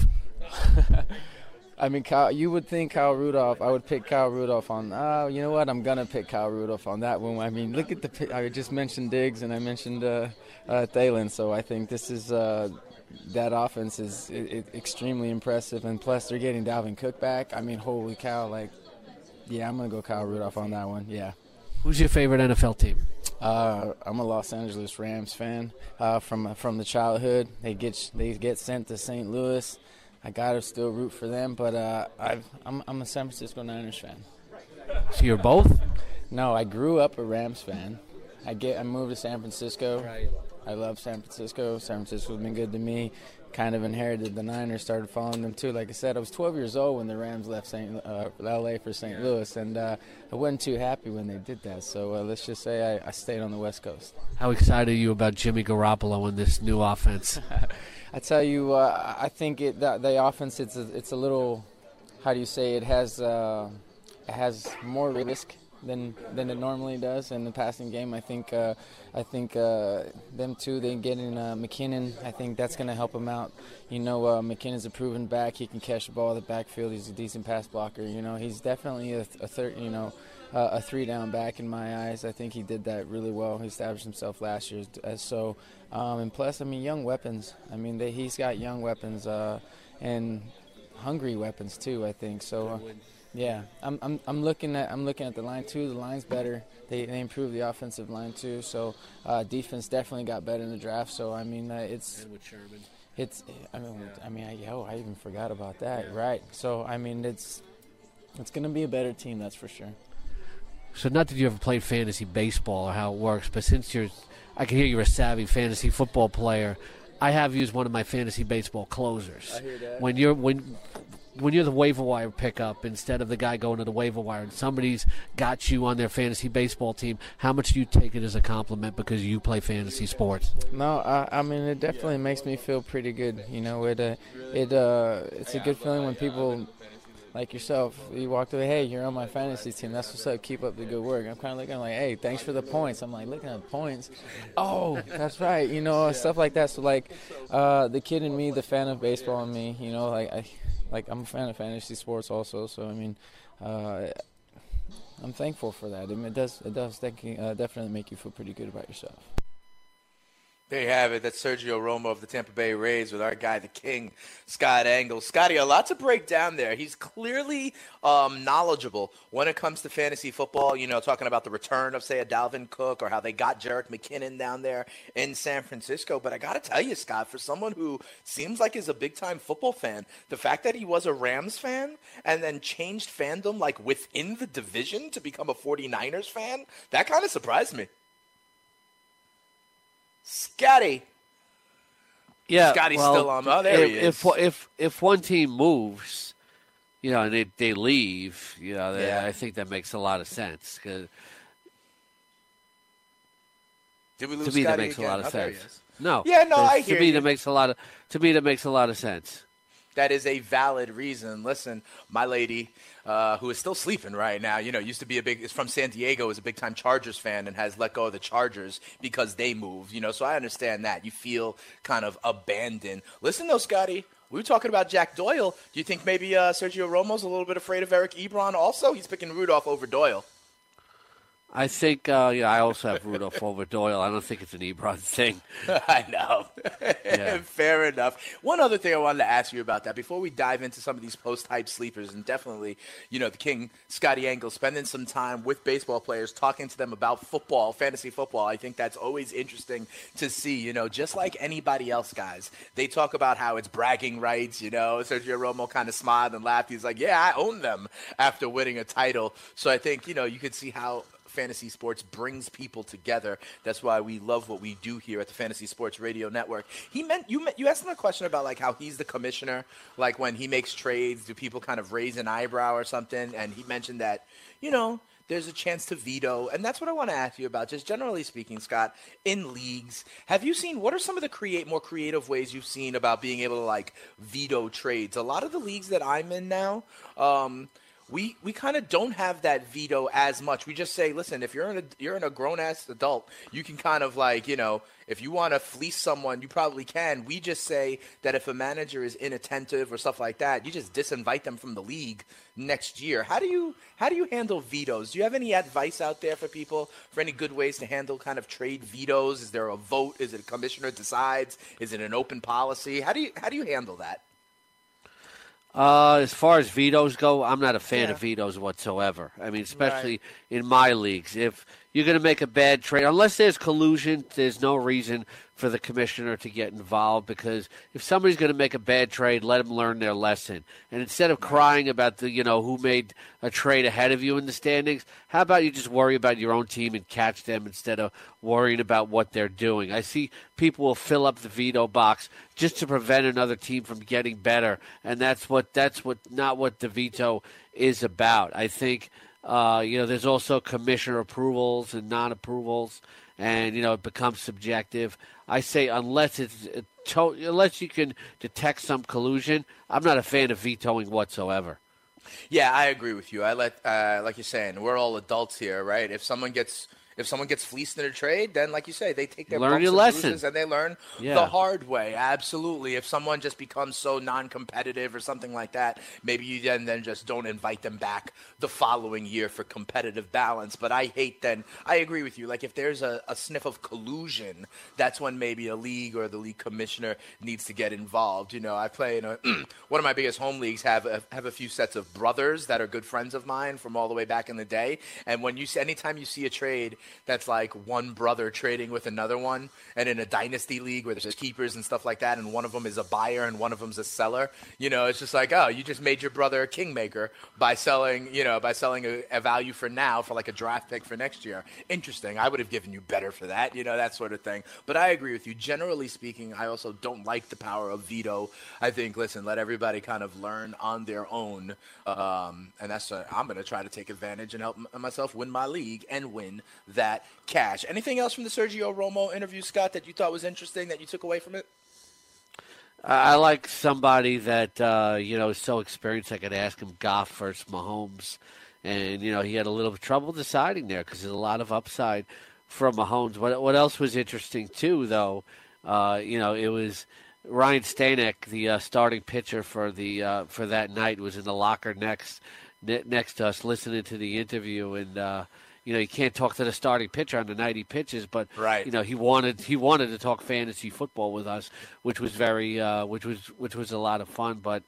I mean, you would think Kyle Rudolph. I would pick Kyle Rudolph on. You know what? I'm gonna pick Kyle Rudolph on that one. I mean, look at I just mentioned Diggs and I mentioned Thielen. So I think this is that offense is extremely impressive. And plus, they're getting Dalvin Cook back. I mean, holy cow! Like, yeah, I'm gonna go Kyle Rudolph on that one. Yeah. Who's your favorite NFL team? I'm a Los Angeles Rams fan from the childhood. They get sent to St. Louis. I gotta still root for them, but I'm a San Francisco Niners fan. So you're both? No, I grew up a Rams fan. I moved to San Francisco. Right. I love San Francisco. San Francisco's been good to me. Kind of inherited the Niners, started following them too. Like I said, I was 12 years old when the Rams left L.A. for St. Louis, and I wasn't too happy when they did that. So let's just say I stayed on the West Coast. How excited are you about Jimmy Garoppolo in this new offense? I tell you, I think the offense it's a little, how do you say, it has more risk than it normally does in the passing game. I think them too. They getting McKinnon. I think that's going to help him out. You know, McKinnon's a proven back. He can catch the ball in the backfield. He's a decent pass blocker. You know, he's definitely a three-down back in my eyes. I think he did that really well. He established himself last year. And plus, I mean, young weapons. I mean, he's got young weapons and hungry weapons too, I think. So, yeah, I'm looking at the line too. The line's better. They improved the offensive line too. So, defense definitely got better in the draft. So, I mean, it's. And with Sherman. I even forgot about that. Yeah. Right. So, I mean, it's going to be a better team, that's for sure. So not that you ever played fantasy baseball or how it works, but since I can hear you're a savvy fantasy football player, I have used one of my fantasy baseball closers. I hear that. When you're the waiver wire pickup, instead of the guy going to the waiver wire and somebody's got you on their fantasy baseball team, how much do you take it as a compliment because you play fantasy sports? No, I mean, it definitely makes me feel pretty good. You know, it's a good feeling when people like yourself, you walked away, hey, you're on my fantasy team. That's what's up. Keep up the good work. I'm kind of looking like, hey, thanks for the points. I'm like, looking at the points. Oh, that's right. You know, stuff like that. So, like, the kid in me, the fan of baseball in me, you know, I'm a fan of fantasy sports also. So, I mean, I'm thankful for that. I mean, it does definitely make you feel pretty good about yourself. There you have it. That's Sergio Romo of the Tampa Bay Rays with our guy, the King, Scott Engel. Scotty, a lot to break down there. He's clearly knowledgeable when it comes to fantasy football, you know, talking about the return of, say, a Dalvin Cook or how they got Jerick McKinnon down there in San Francisco. But I got to tell you, Scott, for someone who seems like is a big-time football fan, the fact that he was a Rams fan and then changed fandom, like, within the division to become a 49ers fan, that kind of surprised me. Scotty. Yeah, Scotty's still on. Oh, there he is. If one team moves, you know, and they leave, you know, I think that makes a lot of sense. Did we lose to me, Scotty that makes again? a lot of sense. No. Yeah, no, I hear to me, you. that makes a lot of sense. that is a valid reason. Listen, my lady, who is still sleeping right now, used to be is from San Diego, is a big-time Chargers fan and has let go of the Chargers because they moved, so I understand that. You feel kind of abandoned. Listen, though, Scotty, we were talking about Jack Doyle. Do you think maybe Sergio Romo's a little bit afraid of Eric Ebron also? He's picking Rudolph over Doyle. I think, I also have Rudolph over Doyle. I don't think it's an Ebron thing. I know. Yeah. Fair enough. One other thing I wanted to ask you about that before we dive into some of these post-hype sleepers, and definitely, the King, Scotty Engel, spending some time with baseball players, talking to them about football, fantasy football. I think that's always interesting to see, just like anybody else, guys. They talk about how it's bragging rights, Sergio Romo kind of smiled and laughed. He's like, yeah, I own them after winning a title. So I think, you could see how fantasy sports brings people together. That's why we love what we do here at the Fantasy Sports Radio Network. You asked him a question about like how he's the commissioner, like when he makes trades, do people kind of raise an eyebrow or something? And he mentioned that, there's a chance to veto. And that's what I want to ask you about, just generally speaking, Scott, in leagues. Have you seen, what are some of the more creative ways you've seen about being able to like veto trades? A lot of the leagues that I'm in now, we kind of don't have that veto as much. We just say, listen, if you're in a grown-ass adult, you can kind of like, if you want to fleece someone, you probably can. We just say that if a manager is inattentive or stuff like that, you just disinvite them from the league next year. How do you handle vetoes? Do you have any advice out there for people, for any good ways to handle kind of trade vetoes? Is there a vote? Is it a commissioner decides? Is it an open policy? How do you handle that? As far as vetoes go, I'm not a fan of vetoes whatsoever. I mean, especially in my leagues. If you're going to make a bad trade, unless there's collusion, there's no reason for the commissioner to get involved, because if somebody's going to make a bad trade, let them learn their lesson. And instead of crying about who made a trade ahead of you in the standings, how about you just worry about your own team and catch them instead of worrying about what they're doing? I see people will fill up the veto box just to prevent another team from getting better, and that's not what the veto is about. I think there's also commissioner approvals and non-approvals, and it becomes subjective. I say unless you can detect some collusion, I'm not a fan of vetoing whatsoever. Yeah, I agree with you. Like you're saying, we're all adults here, right? If someone gets fleeced in a trade, then, like you say, they take their learn your lesson and they learn the hard way. Absolutely. If someone just becomes so non-competitive or something like that, maybe you then just don't invite them back the following year for competitive balance. But I agree with you. Like, if there's a sniff of collusion, that's when maybe a league or the league commissioner needs to get involved. I play in one of my biggest home leagues have a few sets of brothers that are good friends of mine from all the way back in the day. And anytime you see a trade that's like one brother trading with another one, and in a dynasty league where there's keepers and stuff like that, and one of them is a buyer and one of them's a seller, it's just like, oh, you just made your brother a kingmaker by selling a value for now for like a draft pick for next year. Interesting. I would have given you better for that, that sort of thing. But I agree with you. Generally speaking, I also don't like the power of veto. I think, listen, let everybody kind of learn on their own, and that's I'm going to try to take advantage and help myself win my league and win that cash. Anything else from the Sergio Romo interview, Scott, that you thought was interesting that you took away from it? I like somebody that is so experienced. I could ask him Goff versus Mahomes, and he had a little trouble deciding there because there's a lot of upside from Mahomes. What else was interesting too, though? It was Ryan Stanek, the starting pitcher for that night, was in the locker next to us, listening to the interview, and you can't talk to the starting pitcher on the night he pitches, but he wanted to talk fantasy football with us, which was which was a lot of fun. But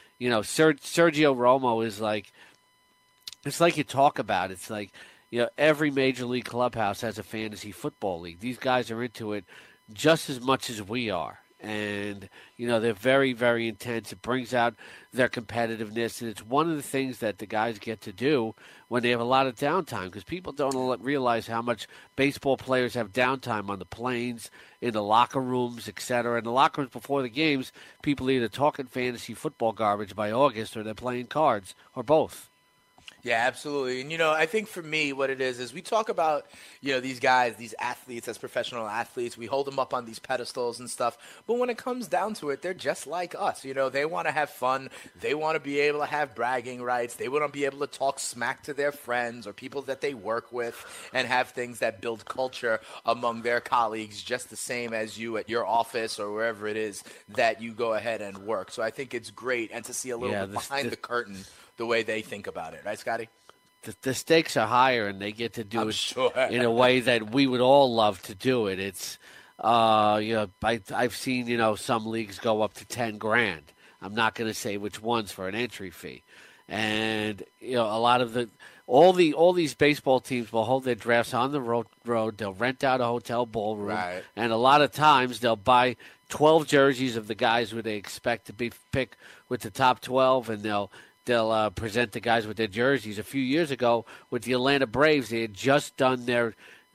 Sergio Romo is like, it's like you talk about. It's like every major league clubhouse has a fantasy football league. These guys are into it just as much as we are. And, they're very, very intense. It brings out their competitiveness, and it's one of the things that the guys get to do when they have a lot of downtime, because people don't realize how much baseball players have downtime on the planes, in the locker rooms, etc. In the locker rooms before the games, people are either talking fantasy football garbage by August or they're playing cards or both. Yeah, absolutely. And, I think for me what it is we talk about, these guys, these athletes as professional athletes. We hold them up on these pedestals and stuff. But when it comes down to it, they're just like us. They want to have fun. They want to be able to have bragging rights. They want to be able to talk smack to their friends or people that they work with and have things that build culture among their colleagues just the same as you at your office or wherever it is that you go ahead and work. So I think it's great. And to see a little bit behind the curtain the way they think about it. Right, Scotty? The stakes are higher, and they get to do in a way that we would all love to do it. It's, I've seen, some leagues go up to $10,000. I'm not going to say which ones for an entry fee. And, a lot of all these baseball teams will hold their drafts on the road. They'll rent out a hotel ballroom. Right. And a lot of times they'll buy 12 jerseys of the guys who they expect to be picked with the top 12, and they'll present the guys with their jerseys. A few years ago with the Atlanta Braves, they had just done their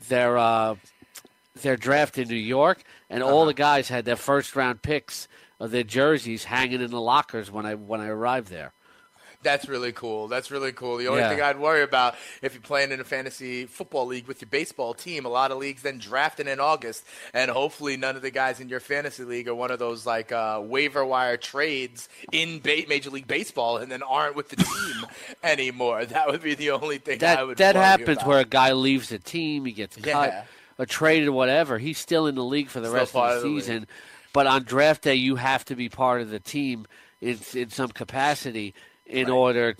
draft in New York, and all the guys had their first-round picks of their jerseys hanging in the lockers when I arrived there. That's really cool. The only thing I'd worry about if you're playing in a fantasy football league with your baseball team, a lot of leagues then drafting in August, and hopefully none of the guys in your fantasy league are one of those waiver wire trades in Major League Baseball and then aren't with the team anymore. That would be the only thing I would worry happens about. Where a guy leaves the team, he gets cut or traded or whatever. He's still in the league for the rest of the season. But on draft day, you have to be part of the team in some capacity in order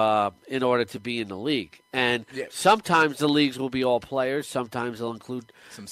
to be in the league. And sometimes the leagues will be all players. Sometimes they'll include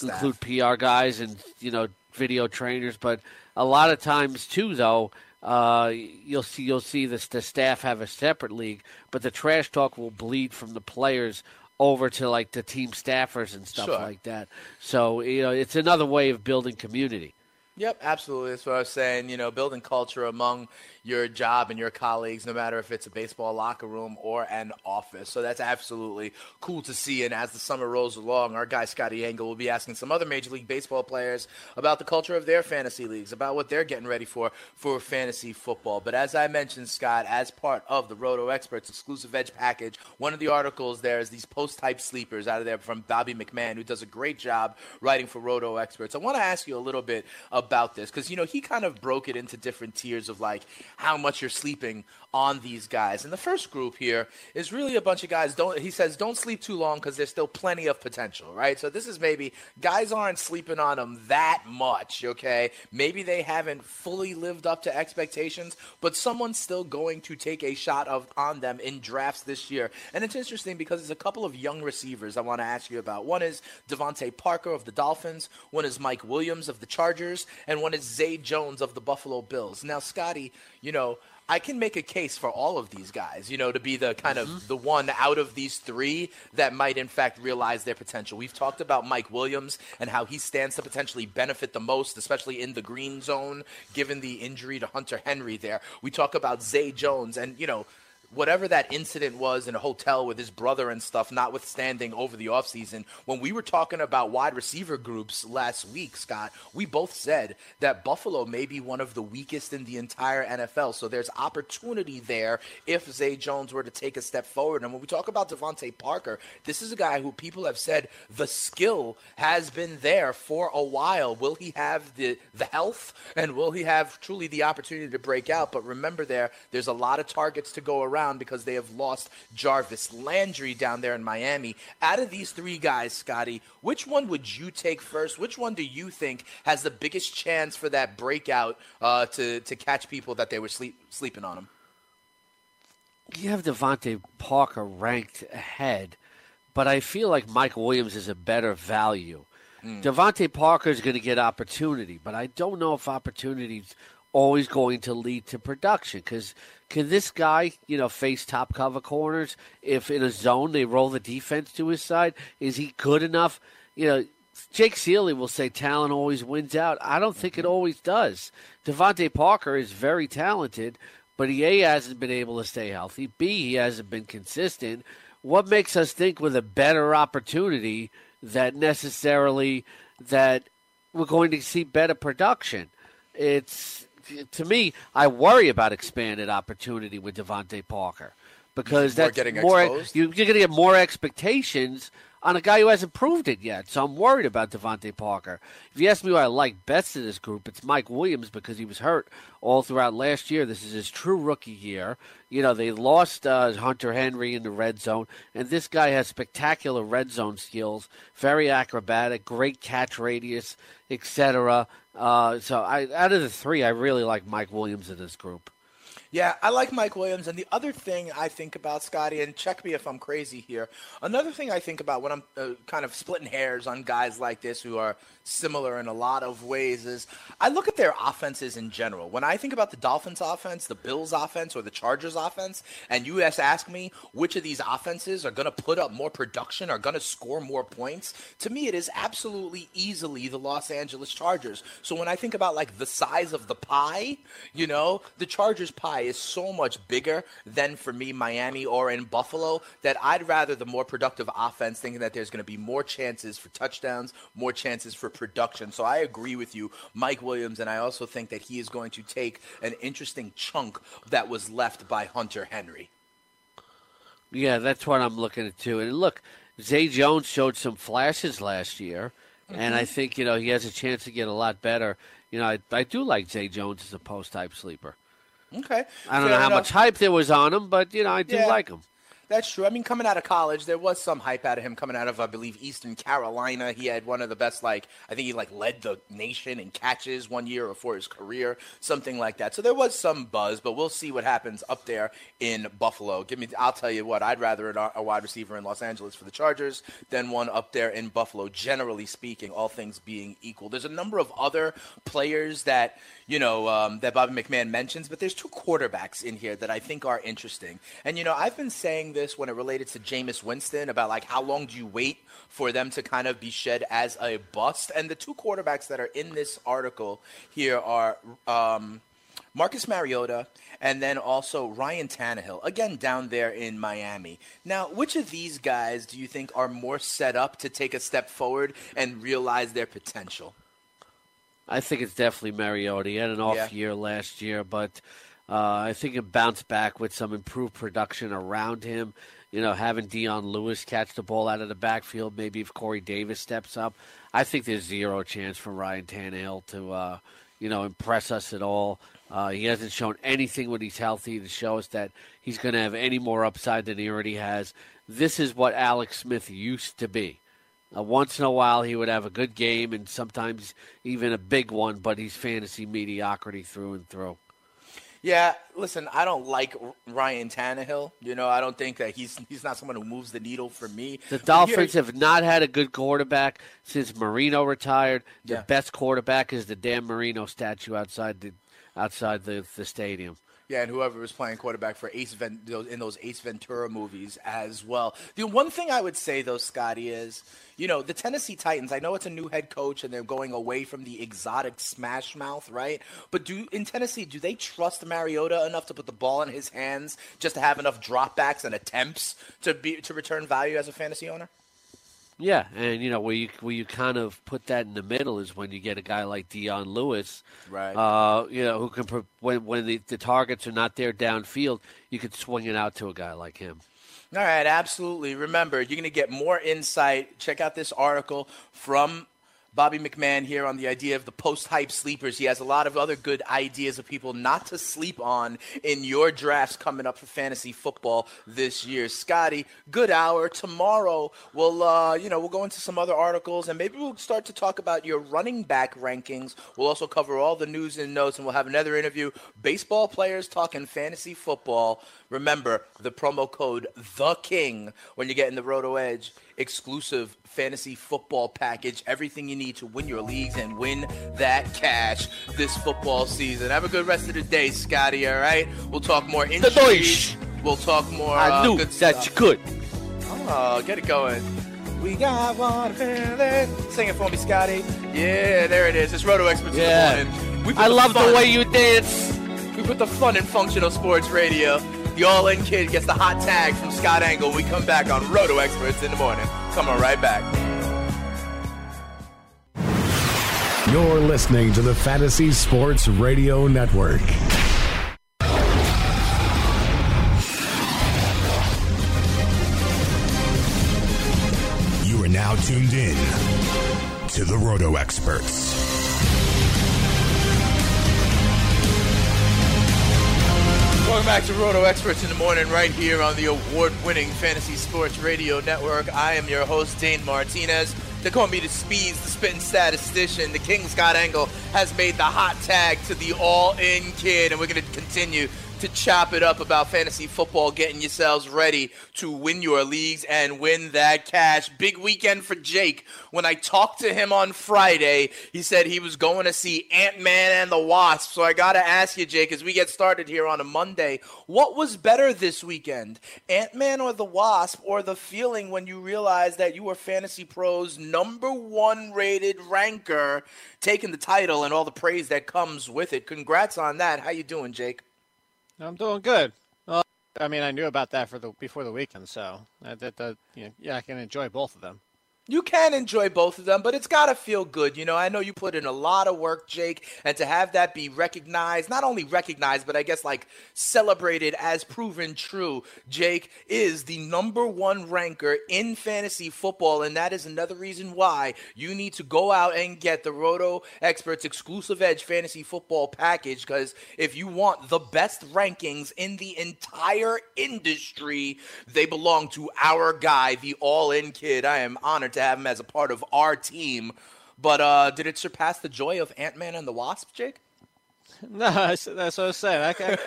PR guys and video trainers. But a lot of times too, though, you'll see the staff have a separate league, but the trash talk will bleed from the players over to the team staffers and stuff like that. So it's another way of building community. Yep, absolutely. That's what I was saying. Building culture among your job and your colleagues, no matter if it's a baseball locker room or an office. So that's absolutely cool to see. And as the summer rolls along, our guy Scotty Engel will be asking some other Major League Baseball players about the culture of their fantasy leagues, about what they're getting ready for fantasy football. But as I mentioned, Scott, as part of the Roto Experts exclusive Edge package, one of the articles there is these post-type sleepers out of there from Bobby McMahon, who does a great job writing for Roto Experts. I want to ask you a little bit about this because, he kind of broke it into different tiers of how much you're sleeping on these guys. And the first group here is really a bunch of guys. He says don't sleep too long because there's still plenty of potential, right? So this is maybe guys aren't sleeping on them that much, okay? Maybe they haven't fully lived up to expectations, but someone's still going to take a shot on them in drafts this year. And it's interesting because there's a couple of young receivers I want to ask you about. One is Devontae Parker of the Dolphins. One is Mike Williams of the Chargers. And one is Zay Jones of the Buffalo Bills. Now, Scotty, I can make a case for all of these guys, to be the kind of the one out of these three that might, in fact, realize their potential. We've talked about Mike Williams and how he stands to potentially benefit the most, especially in the green zone, given the injury to Hunter Henry there. We talk about Zay Jones and, whatever that incident was in a hotel with his brother and stuff, notwithstanding over the offseason, when we were talking about wide receiver groups last week, Scott, we both said that Buffalo may be one of the weakest in the entire NFL. So there's opportunity there if Zay Jones were to take a step forward. And when we talk about Devontae Parker, this is a guy who people have said the skill has been there for a while. Will he have the health and will he have truly the opportunity to break out? But remember there's a lot of targets to go around because they have lost Jarvis Landry down there in Miami. Out of these three guys, Scotty, which one would you take first? Which one do you think has the biggest chance for that breakout to catch people that they were sleeping on him? You have Devontae Parker ranked ahead, but I feel like Mike Williams is a better value. Devontae Parker is going to get opportunity, but I don't know if opportunity's always going to lead to production because can this guy, face top cover corners if in a zone they roll the defense to his side? Is he good enough? Jake Seeley will say talent always wins out. I don't think it always does. Devontae Parker is very talented, but he A, hasn't been able to stay healthy. B, he hasn't been consistent. What makes us think with a better opportunity that necessarily that we're going to see better production? To me, I worry about expanded opportunity with Devontae Parker. because More that's getting more. exposed? You're going to get more expectations on a guy who hasn't proved it yet. So I'm worried about Devontae Parker. If you ask me who I like best in this group, it's Mike Williams because he was hurt all throughout last year. This is his true rookie year. You know, they lost Hunter Henry in the red zone, and this guy has spectacular red zone skills, very acrobatic, great catch radius, etc. Out of the three, I really like Mike Williams in this group. Yeah, I like Mike Williams. And the other thing I think about, Scotty, and check me if I'm crazy here, another thing I think about when I'm kind of splitting hairs on guys like this who are similar in a lot of ways is I look at their offenses in general. When I think about the Dolphins offense, the Bills offense, or the Chargers offense, and you ask me which of these offenses are going to put up more production, are going to score more points, to me it is absolutely easily the Los Angeles Chargers. So when I think about like the size of the pie, you know, the Chargers pie is so much bigger than for me Miami or in Buffalo that I'd rather the more productive offense, thinking that there's going to be more chances for touchdowns, more chances for production. So I agree with you, Mike Williams, and I also think that he is going to take an interesting chunk that was left by Hunter Henry. Yeah, that's what I'm looking at too. And look, Zay Jones showed some flashes last year, and I think, you know, he has a chance to get a lot better. You know, I do like Zay Jones as a post-type sleeper. Okay. I don't know how much hype there was on him, but, you know, I do like him. That's true. I mean, coming out of college, there was some hype out of him coming out of, I believe, Eastern Carolina. He had one of the best, I think he, led the nation in catches one year before his career, something like that. So there was some buzz, but we'll see what happens up there in Buffalo. I'll tell you what, I'd rather a wide receiver in Los Angeles for the Chargers than one up there in Buffalo, generally speaking, all things being equal. There's a number of other players that, you know, that Bobby McMahon mentions, but there's two quarterbacks in here that I think are interesting. And, you know, I've been saying this when it related to Jameis Winston about how long do you wait for them to kind of be shed as a bust. And the two quarterbacks that are in this article here are Marcus Mariota and then also Ryan Tannehill, again down there in Miami. Now, which of these guys do you think are more set up to take a step forward and realize their potential? I think it's definitely Mariota. He had an off year last year, but I think he'll bounce back with some improved production around him. You know, having Dion Lewis catch the ball out of the backfield, maybe if Corey Davis steps up. I think there's zero chance for Ryan Tannehill to, impress us at all. He hasn't shown anything when he's healthy to show us that he's going to have any more upside than he already has. This is what Alex Smith used to be. Once in a while, he would have a good game and sometimes even a big one, but he's fantasy mediocrity through and through. Yeah, listen, I don't like Ryan Tannehill. You know, I don't think that he's not someone who moves the needle for me. The Dolphins have not had a good quarterback since Marino retired. The best quarterback is the Dan Marino statue outside the stadium. Yeah, and whoever was playing quarterback for in those Ace Ventura movies as well. The one thing I would say, though, Scotty, is, you know, the Tennessee Titans, I know it's a new head coach and they're going away from the exotic smash mouth, right? But in Tennessee, do they trust Mariota enough to put the ball in his hands just to have enough dropbacks and attempts to return value as a fantasy owner? Yeah, and, you know, where you kind of put that in the middle is when you get a guy like Dion Lewis, right? Who can, when the targets are not there downfield, you could swing it out to a guy like him. All right, absolutely. Remember, you're going to get more insight. Check out this article from Bobby McMahon here on the idea of the post-hype sleepers. He has a lot of other good ideas of people not to sleep on in your drafts coming up for fantasy football this year. Scotty, good hour. Tomorrow we'll go into some other articles and maybe we'll start to talk about your running back rankings. We'll also cover all the news and notes and we'll have another interview. Baseball players talking fantasy football. Remember the promo code THEKING when you get in the Roto Edge exclusive fantasy football package. Everything you need to win your leagues and win that cash this football season. Have a good rest of the day, Scotty, all right? We'll talk more injuries. We'll talk more I knew good that stuff. you could. Oh, get it going. We got one feeling. Sing it for me, Scotty. Yeah, there it is. It's Roto Experts in the morning. I love the way you dance. We put the fun in functional sports radio. The All-In Kid gets the hot tag from Scott Angle. We come back on Roto Experts in the morning. Come on right back. You're listening to the Fantasy Sports Radio Network. tuned in to the Roto Experts. Welcome back to Roto Experts in the Morning right here on the award-winning Fantasy Sports Radio Network. I am your host, Dane Martinez. They call me the Speeds, the spitting statistician. The King Scott Engel has made the hot tag to the all-in kid, and we're going to continue to chop it up about fantasy football, getting yourselves ready to win your leagues and win that cash. Big weekend for Jake. When I talked to him on Friday, he said he was going to see Ant-Man and the Wasp. So I got to ask you, Jake, as we get started here on a Monday, what was better this weekend, Ant-Man or the Wasp, or the feeling when you realized that you were Fantasy Pro's #1 rated ranker, taking the title and all the praise that comes with it? Congrats on that. How you doing, Jake? I'm doing good. Well, I mean, I knew about that before the weekend, so I can enjoy both of them. You can enjoy both of them, but it's got to feel good. You know, I know you put in a lot of work, Jake, and to have that be recognized, not only recognized, but I guess like celebrated as proven true. Jake is the #1 ranker in fantasy football, and that is another reason why you need to go out and get the Roto Experts Exclusive Edge Fantasy Football Package, because if you want the best rankings in the entire industry, they belong to our guy, the all-in kid. I am honored to have him as a part of our team. But did it surpass the joy of Ant-Man and the Wasp, Jake? No, that's what I was saying.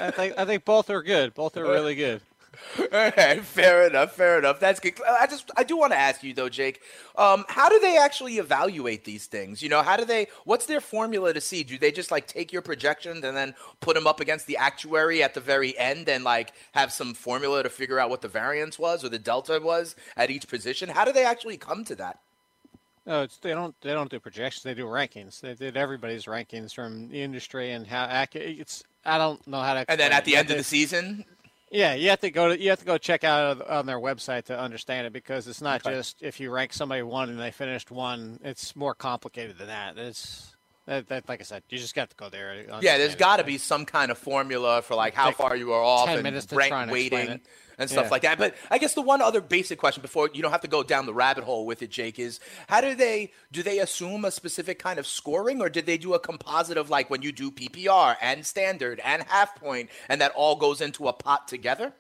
I think both are good. Both are really good. All right, fair enough. That's good. I do want to ask you though, Jake, how do they actually evaluate these things? You know, what's their formula to see? Do they just like take your projections and then put them up against the actuary at the very end and like have some formula to figure out what the variance was or the delta was at each position? How do they actually come to that? No, they don't do projections. They do rankings. They did everybody's rankings from the industry and how accurate it's. I don't know how to. And then at the end of the season. Yeah, you have to go check out on their website to understand it, because it's not just if you rank somebody 1 and they finished 1. It's more complicated than that. It's that like I said, you just got to go there. Yeah, there's got to be some kind of formula for like how far you are off and rank weighting and stuff like that. But I guess the one other basic question before you don't have to go down the rabbit hole with it, Jake, is how do they assume a specific kind of scoring, or did they do a composite of like when you do PPR and standard and half point and that all goes into a pot together?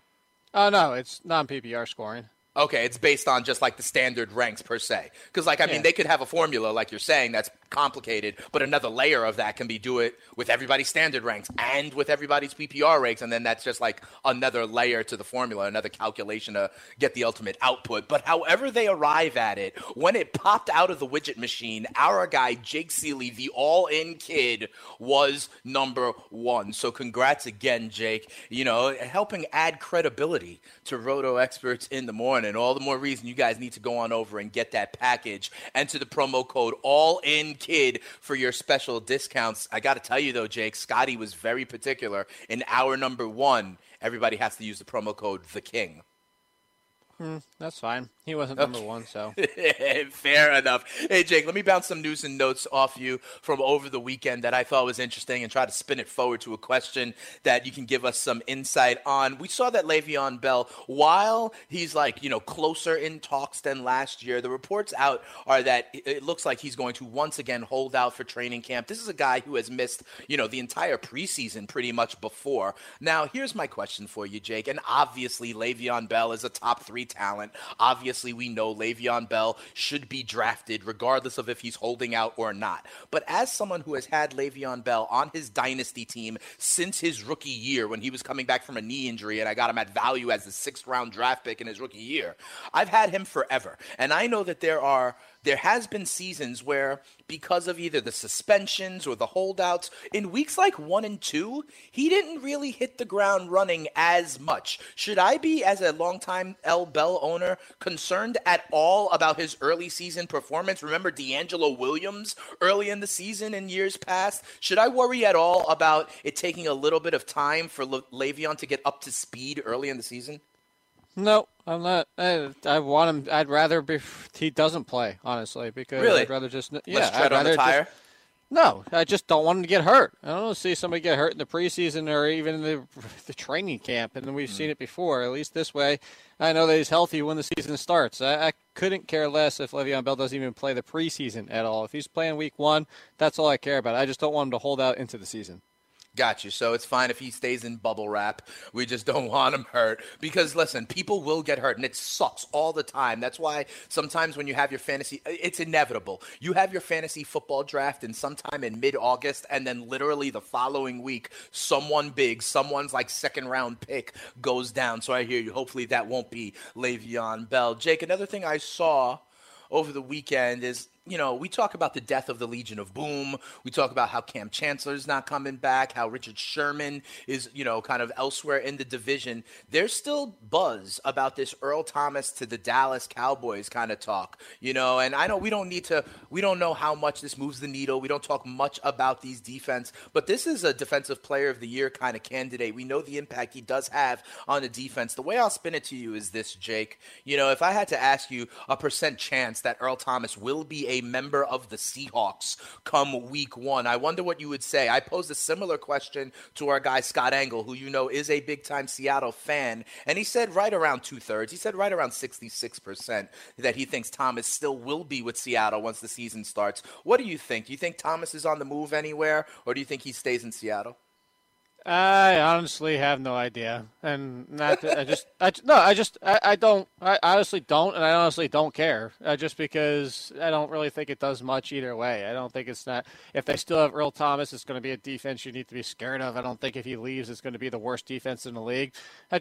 Oh, no, it's non-PPR scoring. Okay, it's based on just like the standard ranks per se. Because like, I mean, they could have a formula like you're saying that's complicated, but another layer of that can be do it with everybody's standard ranks and with everybody's PPR ranks, and then that's just like another layer to the formula, another calculation to get the ultimate output. But however they arrive at it, when it popped out of the widget machine, our guy Jake Seeley, the all-in kid, was #1. So congrats again, Jake. You know, helping add credibility to Roto Experts in the Morning. And all the more reason you guys need to go on over and get that package. Enter the promo code ALLINKID for your special discounts. I got to tell you, though, Jake, Scotty was very particular. In our #1, everybody has to use the promo code THEKING. That's fine. He wasn't #1, so. Fair enough. Hey, Jake, let me bounce some news and notes off you from over the weekend that I thought was interesting and try to spin it forward to a question that you can give us some insight on. We saw that Le'Veon Bell, while he's like, you know, closer in talks than last year, the reports out are that it looks like he's going to once again hold out for training camp. This is a guy who has missed, you know, the entire preseason pretty much before. Now, here's my question for you, Jake. And obviously, Le'Veon Bell is a top 3 talent. Obviously, we know Le'Veon Bell should be drafted regardless of if he's holding out or not. But as someone who has had Le'Veon Bell on his dynasty team since his rookie year when he was coming back from a knee injury and I got him at value as the 6th-round draft pick in his rookie year, I've had him forever. And I know that there has been seasons where, because of either the suspensions or the holdouts, in weeks like 1 and 2, he didn't really hit the ground running as much. Should I be, as a longtime L. Bell owner, concerned at all about his early season performance? Remember D'Angelo Williams early in the season in years past? Should I worry at all about it taking a little bit of time for Le'Veon to get up to speed early in the season? No, I'm not. I want him. I'd rather he doesn't play, honestly, because really? I'd rather just Let's tread on the tire. No, I just don't want him to get hurt. I don't want to see somebody get hurt in the preseason or even in the training camp, and then we've seen it before. At least this way, I know that he's healthy when the season starts. I couldn't care less if Le'Veon Bell doesn't even play the preseason at all. If he's playing week 1, that's all I care about. I just don't want him to hold out into the season. Got you. So it's fine if he stays in bubble wrap. We just don't want him hurt because, listen, people will get hurt, and it sucks all the time. That's why sometimes when you have your fantasy, it's inevitable. You have your fantasy football draft in sometime in mid-August, and then literally the following week, someone big, someone's like second-round pick goes down. So I hear you. Hopefully that won't be Le'Veon Bell. Jake, another thing I saw over the weekend is, you know, we talk about the death of the Legion of Boom. We talk about how Cam Chancellor's not coming back, how Richard Sherman is, you know, kind of elsewhere in the division. There's still buzz about this Earl Thomas to the Dallas Cowboys kind of talk, you know, and I know we don't know how much this moves the needle. We don't talk much about these defense, but this is a defensive player of the year kind of candidate. We know the impact he does have on the defense. The way I'll spin it to you is this, Jake. You know, if I had to ask you a % chance that Earl Thomas will be a member of the Seahawks come week 1, I wonder what you would say. I posed a similar question to our guy Scott Engel, who you know is a big-time Seattle fan, and he said right around 2/3. He said right around 66% that he thinks Thomas still will be with Seattle once the season starts. What do you think? Do you think Thomas is on the move anywhere, or do you think he stays in Seattle? I honestly have no idea, and I honestly don't, and I honestly don't care. Just because I don't really think it does much either way. I don't think it's not. If they still have Earl Thomas, it's going to be a defense you need to be scared of. I don't think if he leaves, it's going to be the worst defense in the league.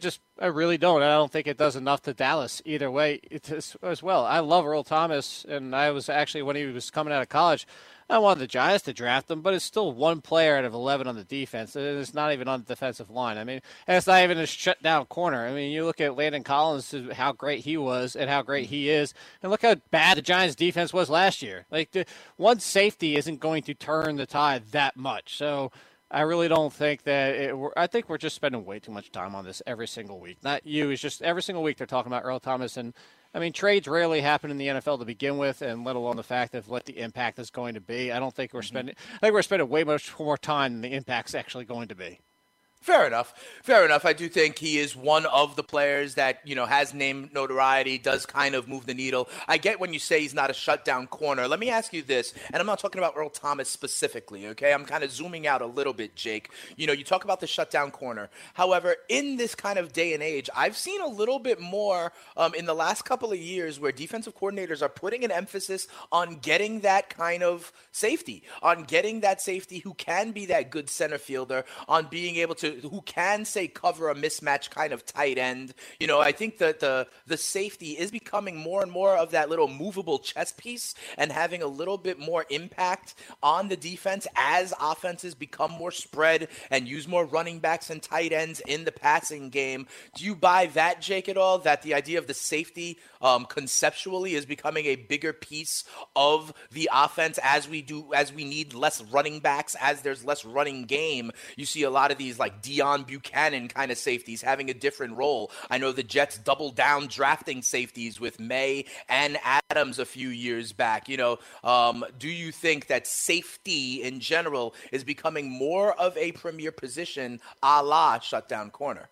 I really don't. I don't think it does enough to Dallas either way as well. I love Earl Thomas, and I was actually when he was coming out of college, I wanted the Giants to draft him, but it's still one player out of 11 on the defense. It's not even on the defensive line. I mean, and it's not even a shut-down corner. I mean, you look at Landon Collins, how great he was and how great he is, and look how bad the Giants' defense was last year. Like, one safety isn't going to turn the tide that much. So I really don't think that I think we're just spending way too much time on this every single week. Not you. It's just every single week they're talking about Earl Thomas. And, I mean, trades rarely happen in the NFL to begin with, and let alone the fact of what the impact is going to be. I don't think we're spending – I think we're spending way much more time than the impact's actually going to be. Fair enough. I do think he is one of the players that, you know, has name notoriety, does kind of move the needle. I get when you say he's not a shutdown corner. Let me ask you this, and I'm not talking about Earl Thomas specifically, okay? I'm kind of zooming out a little bit, Jake. You know, you talk about the shutdown corner. However, in this kind of day and age, I've seen a little bit more in the last couple of years where defensive coordinators are putting an emphasis on getting that kind of safety, on getting that safety who can be that good center fielder, on being able to who can, say, cover a mismatch kind of tight end. You know, I think that the safety is becoming more and more of that little movable chess piece and having a little bit more impact on the defense as offenses become more spread and use more running backs and tight ends in the passing game. Do you buy that, Jake, at all, that the idea of the safety conceptually is becoming a bigger piece of the offense as we need less running backs, as there's less running game? You see a lot of these like Deion Buchanan kind of safeties having a different role. I know the Jets doubled down drafting safeties with May and Adams a few years back. You know, do you think that safety in general is becoming more of a premier position a la shutdown corner?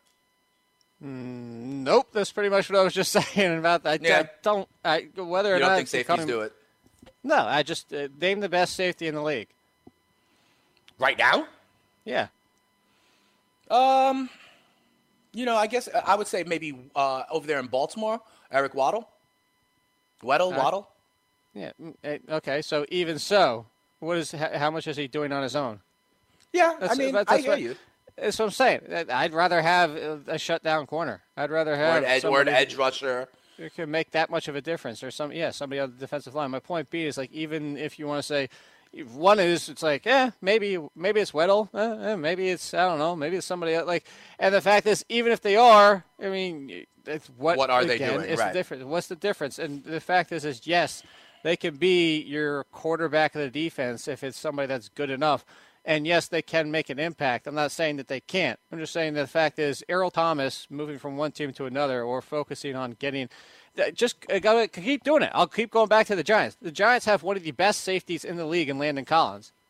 Nope. That's pretty much what I was just saying about that. Yeah. Whether or you not don't think safeties do it? No, I just name the best safety in the league. Right now? Yeah. You know, I guess I would say maybe over there in Baltimore, Eric Waddle. Waddle? Yeah. Okay. So even so, how much is he doing on his own? Yeah, I hear you. That's what I'm saying. I'd rather have a shutdown corner. I'd rather have or an edge rusher. It can make that much of a difference, or somebody on the defensive line. My point being is, like, even if you want to say one is, it's like, maybe it's Weddle, maybe it's, I don't know, maybe it's somebody else. Like, and the fact is, even if they are, I mean, what are they doing? It's the difference. What's the difference? And the fact is yes, they can be your quarterback of the defense if it's somebody that's good enough. And yes, they can make an impact. I'm not saying that they can't. I'm just saying that the fact is, Earl Thomas moving from one team to another, or focusing on getting, just gotta keep doing it. I'll keep going back to the Giants. The Giants have one of the best safeties in the league in Landon Collins.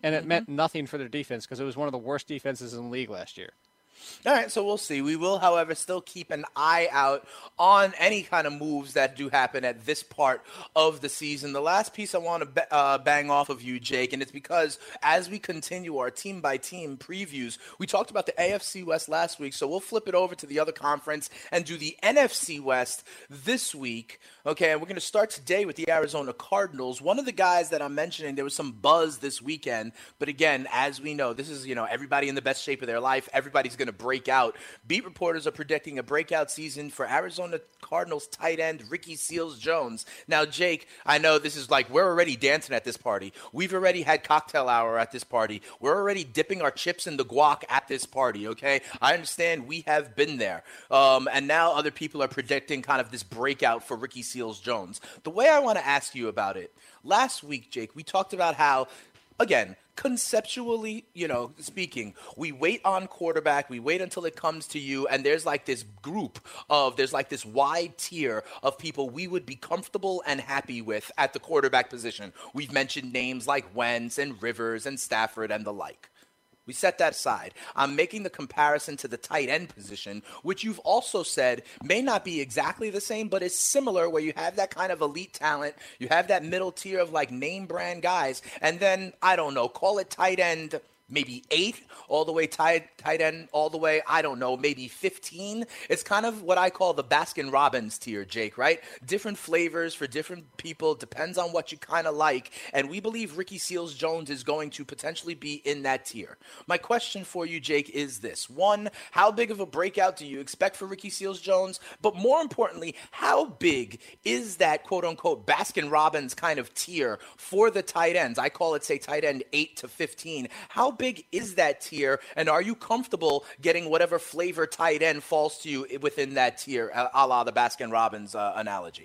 and it meant nothing for their defense because it was one of the worst defenses in the league last year. All right, so we'll see. We will, however, still keep an eye out on any kind of moves that do happen at this part of the season. The last piece I want to bang off of you, Jake, and it's because as we continue our team-by-team previews, we talked about the AFC West last week, so we'll flip it over to the other conference and do the NFC West this week. Okay, and we're going to start today with the Arizona Cardinals. One of the guys that I'm mentioning, there was some buzz this weekend, but again, as we know, this is, everybody in the best shape of their life. Everybody's going to break out. Beat reporters are predicting a breakout season for Arizona Cardinals tight end Ricky Seals-Jones. Now, Jake, I know this is like we're already dancing at this party. We've already had cocktail hour at this party. We're already dipping our chips in the guac at this party, okay? I understand we have been there. And now other people are predicting kind of this breakout for Ricky Seals-Jones. The way I want to ask you about it, last week, Jake, we talked about how, again, conceptually, speaking, we wait on quarterback, we wait until it comes to you, and there's like this there's like this wide tier of people we would be comfortable and happy with at the quarterback position. We've mentioned names like Wentz and Rivers and Stafford and the like. We set that aside. I'm making the comparison to the tight end position, which you've also said may not be exactly the same, but is similar, where you have that kind of elite talent. You have that middle tier of like name brand guys. And then, I don't know, call it tight end maybe 8 all the way tight end all the way, I don't know, maybe 15. It's kind of what I call the Baskin-Robbins tier, Jake, right? Different flavors for different people, depends on what you kind of like, and we believe Ricky Seals-Jones is going to potentially be in that tier. My question for you, Jake, is this. 1, how big of a breakout do you expect for Ricky Seals-Jones? But more importantly, how big is that quote-unquote Baskin-Robbins kind of tier for the tight ends? I call it, say, tight end 8 to 15. How big is that tier, and are you comfortable getting whatever flavor tight end falls to you within that tier, a la the Baskin-Robbins analogy?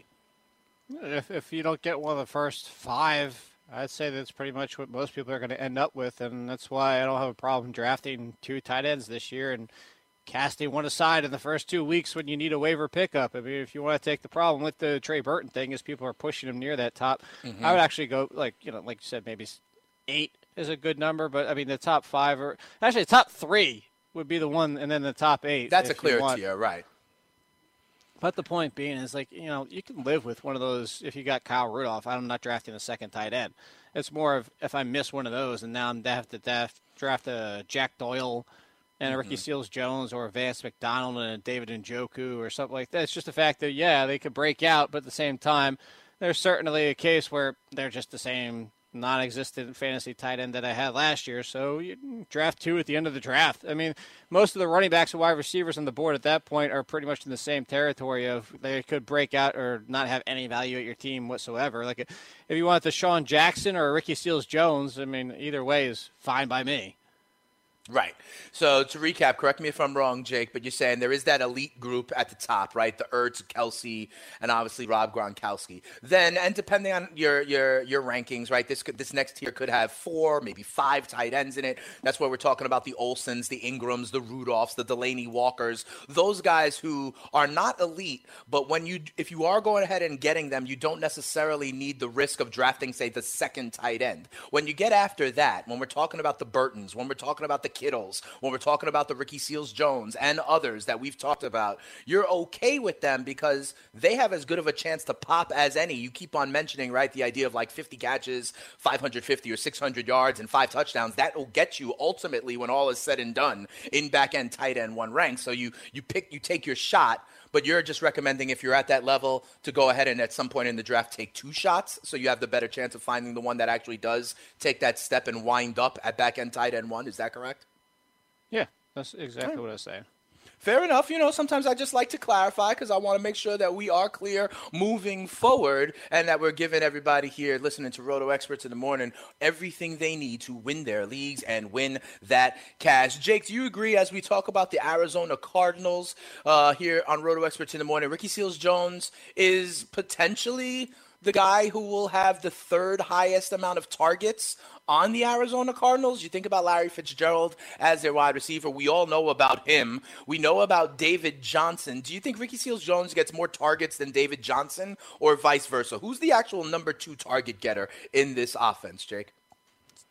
If you don't get one of the first 5, I'd say that's pretty much what most people are going to end up with, and that's why I don't have a problem drafting 2 tight ends this year and casting one aside in the first 2 weeks when you need a waiver pickup. I mean, if you want to take the problem with the Trey Burton thing is people are pushing him near that top, I would actually go, like you said, maybe 8 is a good number, but I mean the top 5 or actually the top 3 would be the one, and then the top 8. That's a clear tier, right? But the point being is, like, you can live with one of those. If you got Kyle Rudolph, I'm not drafting a second tight end. It's more of if I miss one of those, and now I'm have to draft a Jack Doyle and a Ricky Seals-Jones or a Vance McDonald and a David Njoku or something like that. It's just the fact that they could break out, but at the same time, there's certainly a case where they're just the same non-existent fantasy tight end that I had last year, so you draft 2 at the end of the draft. I mean, most of the running backs and wide receivers on the board at that point are pretty much in the same territory of they could break out or not have any value at your team whatsoever. Like, if you want the Sean Jackson or Ricky Seals-Jones, I mean, either way is fine by me. Right. So to recap, correct me if I'm wrong, Jake, but you're saying there is that elite group at the top, right? The Ertz, Kelsey, and obviously Rob Gronkowski. Then, and depending on your rankings, right, this next tier could have 4, maybe 5 tight ends in it. That's where we're talking about the Olsens, the Ingrams, the Rudolphs, the Delaney Walkers, those guys who are not elite, but if you are going ahead and getting them, you don't necessarily need the risk of drafting, say, the second tight end. When you get after that, when we're talking about the Burtons, when we're talking about the Kittles, when we're talking about the Ricky Seals-Jones and others that we've talked about, you're okay with them because they have as good of a chance to pop as any. You keep on mentioning, right, the idea of like 50 catches, 550 or 600 yards, and 5 touchdowns. That will get you ultimately, when all is said and done, in back-end tight end 1 rank. So you take your shot, but you're just recommending if you're at that level to go ahead and at some point in the draft take 2 shots so you have the better chance of finding the one that actually does take that step and wind up at back-end tight end 1. Is that correct? Yeah, that's exactly what I was saying. Fair enough. Sometimes I just like to clarify because I want to make sure that we are clear moving forward and that we're giving everybody here listening to Roto Experts in the morning everything they need to win their leagues and win that cash. Jake, do you agree as we talk about the Arizona Cardinals here on Roto Experts in the morning, Ricky Seals-Jones is potentially the guy who will have the 3rd highest amount of targets on the Arizona Cardinals? You think about Larry Fitzgerald as their wide receiver. We all know about him. We know about David Johnson. Do you think Ricky Seals-Jones gets more targets than David Johnson or vice versa? Who's the actual number 2 target getter in this offense, Jake?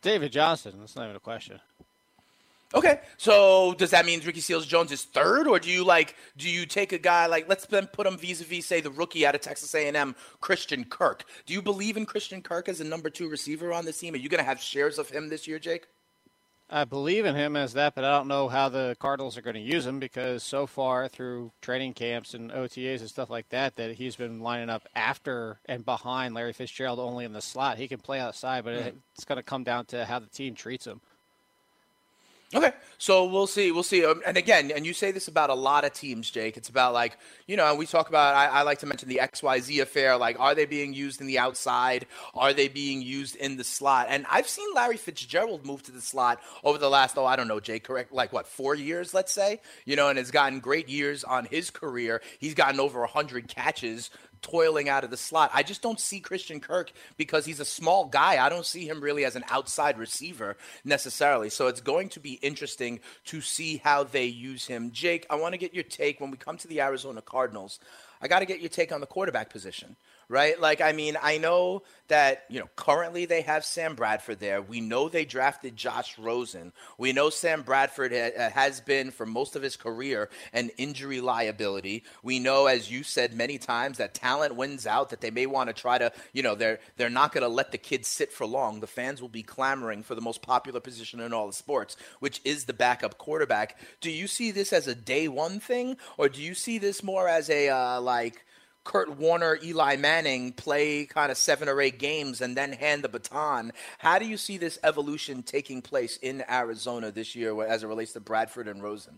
David Johnson. That's not even a question. Okay, so does that mean Ricky Seals-Jones is third, or do you take a guy like, let's then put him vis-a-vis, say, the rookie out of Texas A&M, Christian Kirk? Do you believe in Christian Kirk as a number 2 receiver on this team? Are you going to have shares of him this year, Jake? I believe in him as that, but I don't know how the Cardinals are going to use him because so far through training camps and OTAs and stuff like that he's been lining up after and behind Larry Fitzgerald only in the slot. He can play outside, but it's going to come down to how the team treats him. Okay, so we'll see. And again, and you say this about a lot of teams, Jake. It's about like, we talk about, I like to mention the XYZ affair. Like, are they being used in the outside? Are they being used in the slot? And I've seen Larry Fitzgerald move to the slot over the last, I don't know, Jake, correct, like 4 years, let's say? And has gotten great years on his career. He's gotten over 100 catches toiling out of the slot. I just don't see Christian Kirk because he's a small guy. I don't see him really as an outside receiver necessarily. So it's going to be interesting to see how they use him. Jake, I want to get your take when we come to the Arizona Cardinals. I got to get your take on the quarterback position, right? Like, I mean, I know that, currently they have Sam Bradford there. We know they drafted Josh Rosen. We know Sam Bradford has been, for most of his career, an injury liability. We know, as you said many times, that talent wins out, that they may want to try to, they're not going to let the kids sit for long. The fans will be clamoring for the most popular position in all the sports, which is the backup quarterback. Do you see this as a day one thing, or do you see this more as a, like Kurt Warner, Eli Manning play kind of 7 or 8 games and then hand the baton? How do you see this evolution taking place in Arizona this year as it relates to Bradford and Rosen?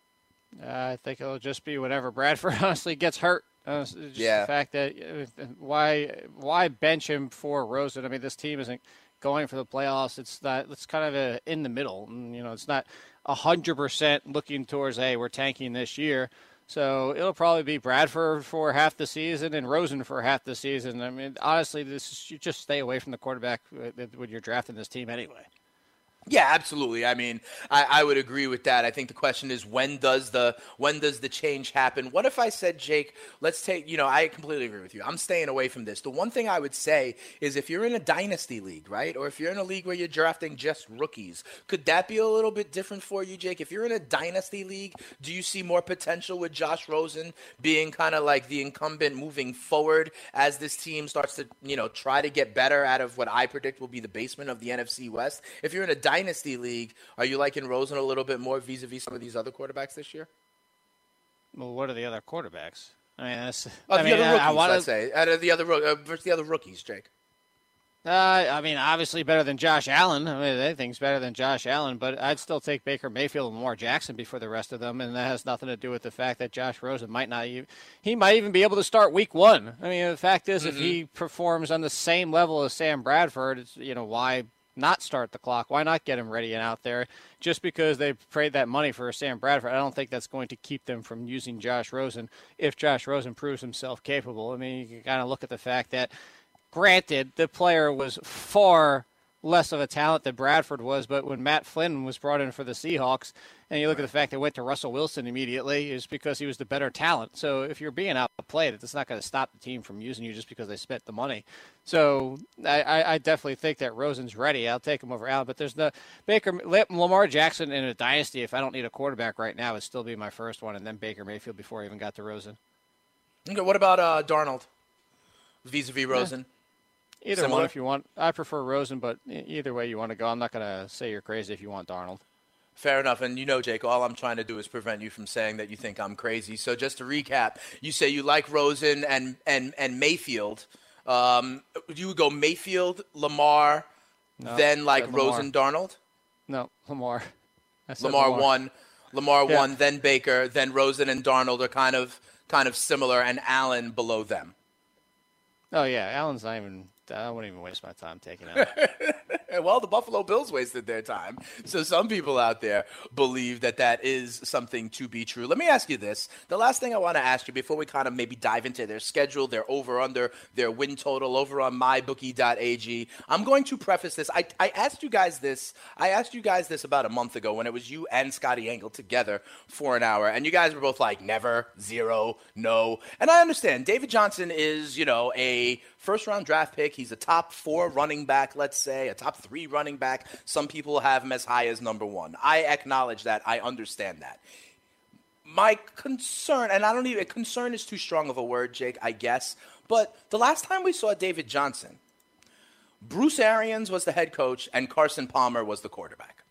I think it'll just be whenever Bradford honestly gets hurt. The fact that why bench him for Rosen? I mean, this team isn't going for the playoffs. It's kind of in the middle. And, it's not 100% looking towards, hey, we're tanking this year. So it'll probably be Bradford for half the season and Rosen for half the season. I mean, honestly, you just stay away from the quarterback when you're drafting this team anyway. Yeah, absolutely. I mean, I would agree with that. I think the question is, when does the change happen? What if I said, Jake, let's take, I completely agree with you. I'm staying away from this. The one thing I would say is if you're in a dynasty league, right, or if you're in a league where you're drafting just rookies, could that be a little bit different for you, Jake? If you're in a dynasty league, do you see more potential with Josh Rosen being kind of like the incumbent moving forward as this team starts to, try to get better out of what I predict will be the basement of the NFC West? If you're in a dynasty league, are you liking Rosen a little bit more vis-a-vis some of these other quarterbacks this year? Well, what are the other quarterbacks? I mean, the other rookies, let's say. Out of the other versus the other rookies, Jake. I mean, obviously better than Josh Allen. I mean, anything's better than Josh Allen, but I'd still take Baker Mayfield and Lamar Jackson before the rest of them, and that has nothing to do with the fact that Josh Rosen might even be able to start week 1. I mean, the fact is, if he performs on the same level as Sam Bradford, it's, why not start the clock? Why not get him ready and out there? Just because they paid that money for Sam Bradford, I don't think that's going to keep them from using Josh Rosen if Josh Rosen proves himself capable. I mean, you can kind of look at the fact that, granted, the player was far less of a talent than Bradford was, but when Matt Flynn was brought in for the Seahawks, and you look at the fact that went to Russell Wilson immediately, is because he was the better talent. So if you're being outplayed, it's not going to stop the team from using you just because they spent the money. So I definitely think that Rosen's ready. I'll take him over Allen, but there's Lamar Jackson in a dynasty. If I don't need a quarterback right now, it'd still be my first one, and then Baker Mayfield before I even got to Rosen. Okay, what about Darnold vis-a-vis Rosen? Either one if you want. I prefer Rosen, but either way you want to go. I'm not going to say you're crazy if you want Darnold. Fair enough. And Jake, all I'm trying to do is prevent you from saying that you think I'm crazy. So just to recap, you say you like Rosen and Mayfield. You would go Mayfield, Lamar, then like Rosen, Darnold? No, Lamar. Lamar 1, Lamar 1, then Baker, then Rosen and Darnold are kind of similar, and Allen below them. Oh, yeah. Allen's not even – I wouldn't even waste my time taking him. Well, the Buffalo Bills wasted their time. So some people out there believe that is something to be true. Let me ask you this. The last thing I want to ask you before we kind of maybe dive into their schedule, their over-under, their win total over on mybookie.ag. I'm going to preface this. I asked you guys this. About a month ago when it was you and Scotty Engel together for an hour. And you guys were both like, never, zero, no. And I understand. David Johnson is, a first-round draft pick. pick. He's a top 4 running back, let's say, a top 3 running back. Some people have him as high as number 1. I acknowledge that. I understand that. My concern, and concern is too strong of a word, Jake, I guess, but the last time we saw David Johnson, Bruce Arians was the head coach and Carson Palmer was the quarterback.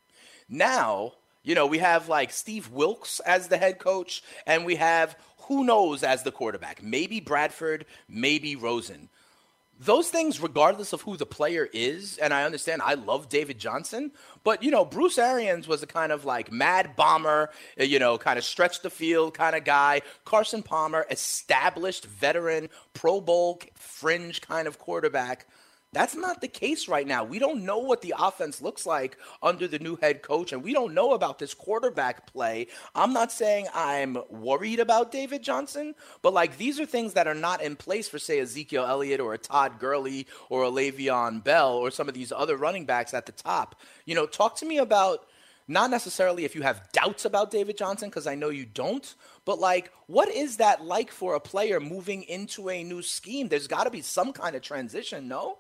Now, we have like Steve Wilkes as the head coach and we have who knows as the quarterback. Maybe Bradford, maybe Rosen. Those things, regardless of who the player is, and I understand I love David Johnson, but, Bruce Arians was a kind of like mad bomber, kind of stretch the field kind of guy. Carson Palmer, established veteran, Pro Bowl fringe kind of quarterback. That's not the case right now. We don't know what the offense looks like under the new head coach, and we don't know about this quarterback play. I'm not saying I'm worried about David Johnson, but these are things that are not in place for, say, Ezekiel Elliott or a Todd Gurley or a Le'Veon Bell or some of these other running backs at the top. Talk to me about not necessarily if you have doubts about David Johnson, because I know you don't, but what is that like for a player moving into a new scheme? There's got to be some kind of transition, no?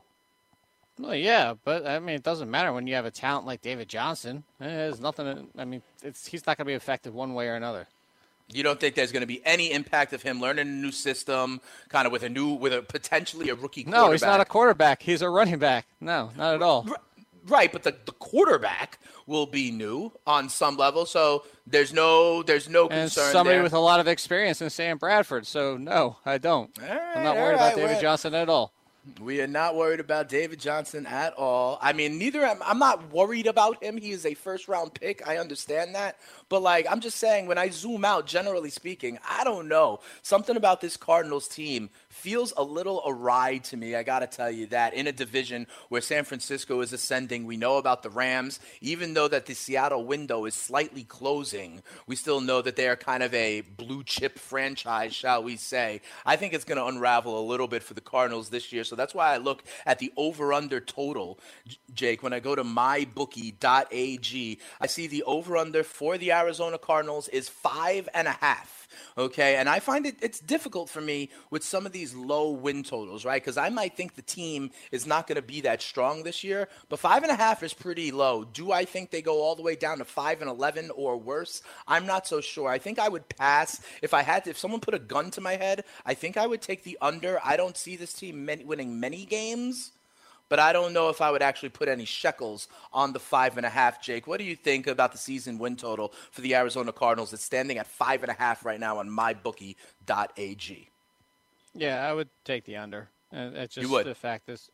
Well, yeah, but it doesn't matter when you have a talent like David Johnson. There's nothing. He's not going to be affected one way or another. You don't think there's going to be any impact of him learning a new system, kind of with a potentially a rookie quarterback? No, he's not a quarterback. He's a running back. No, not at all. Right, but the quarterback will be new on some level, so there's no concern and somebody there. With a lot of experience in Sam Bradford. So no, I don't. I'm not worried about David Johnson at all. We are not worried about David Johnson at all. I'm not worried about him. He is a first-round pick. I understand that. But, I'm just saying, when I zoom out, generally speaking, I don't know. Something about this Cardinals team feels a little awry to me, I got to tell you that, in a division where San Francisco is ascending. We know about the Rams. Even though that the Seattle window is slightly closing, we still know that they are kind of a blue-chip franchise, shall we say. I think it's going to unravel a little bit for the Cardinals this year. So that's why I look at the over-under total, Jake. When I go to mybookie.ag, I see the over-under for the Arizona Cardinals is 5.5. Okay, and I find it's difficult for me with some of these low win totals, right? Because I might think the team is not going to be that strong this year, but 5.5 is pretty low. Do I think they go all the way down to 5-11 or worse? I'm not so sure. I think I would pass if someone put a gun to my head. I think I would take the under. I don't see this team winning many games, but I don't know if I would actually put any shekels on the 5.5, Jake. What do you think about the season win total for the Arizona Cardinals? It's standing at 5.5 right now on mybookie.ag. Yeah, I would take the under. It's just you would. The fact is,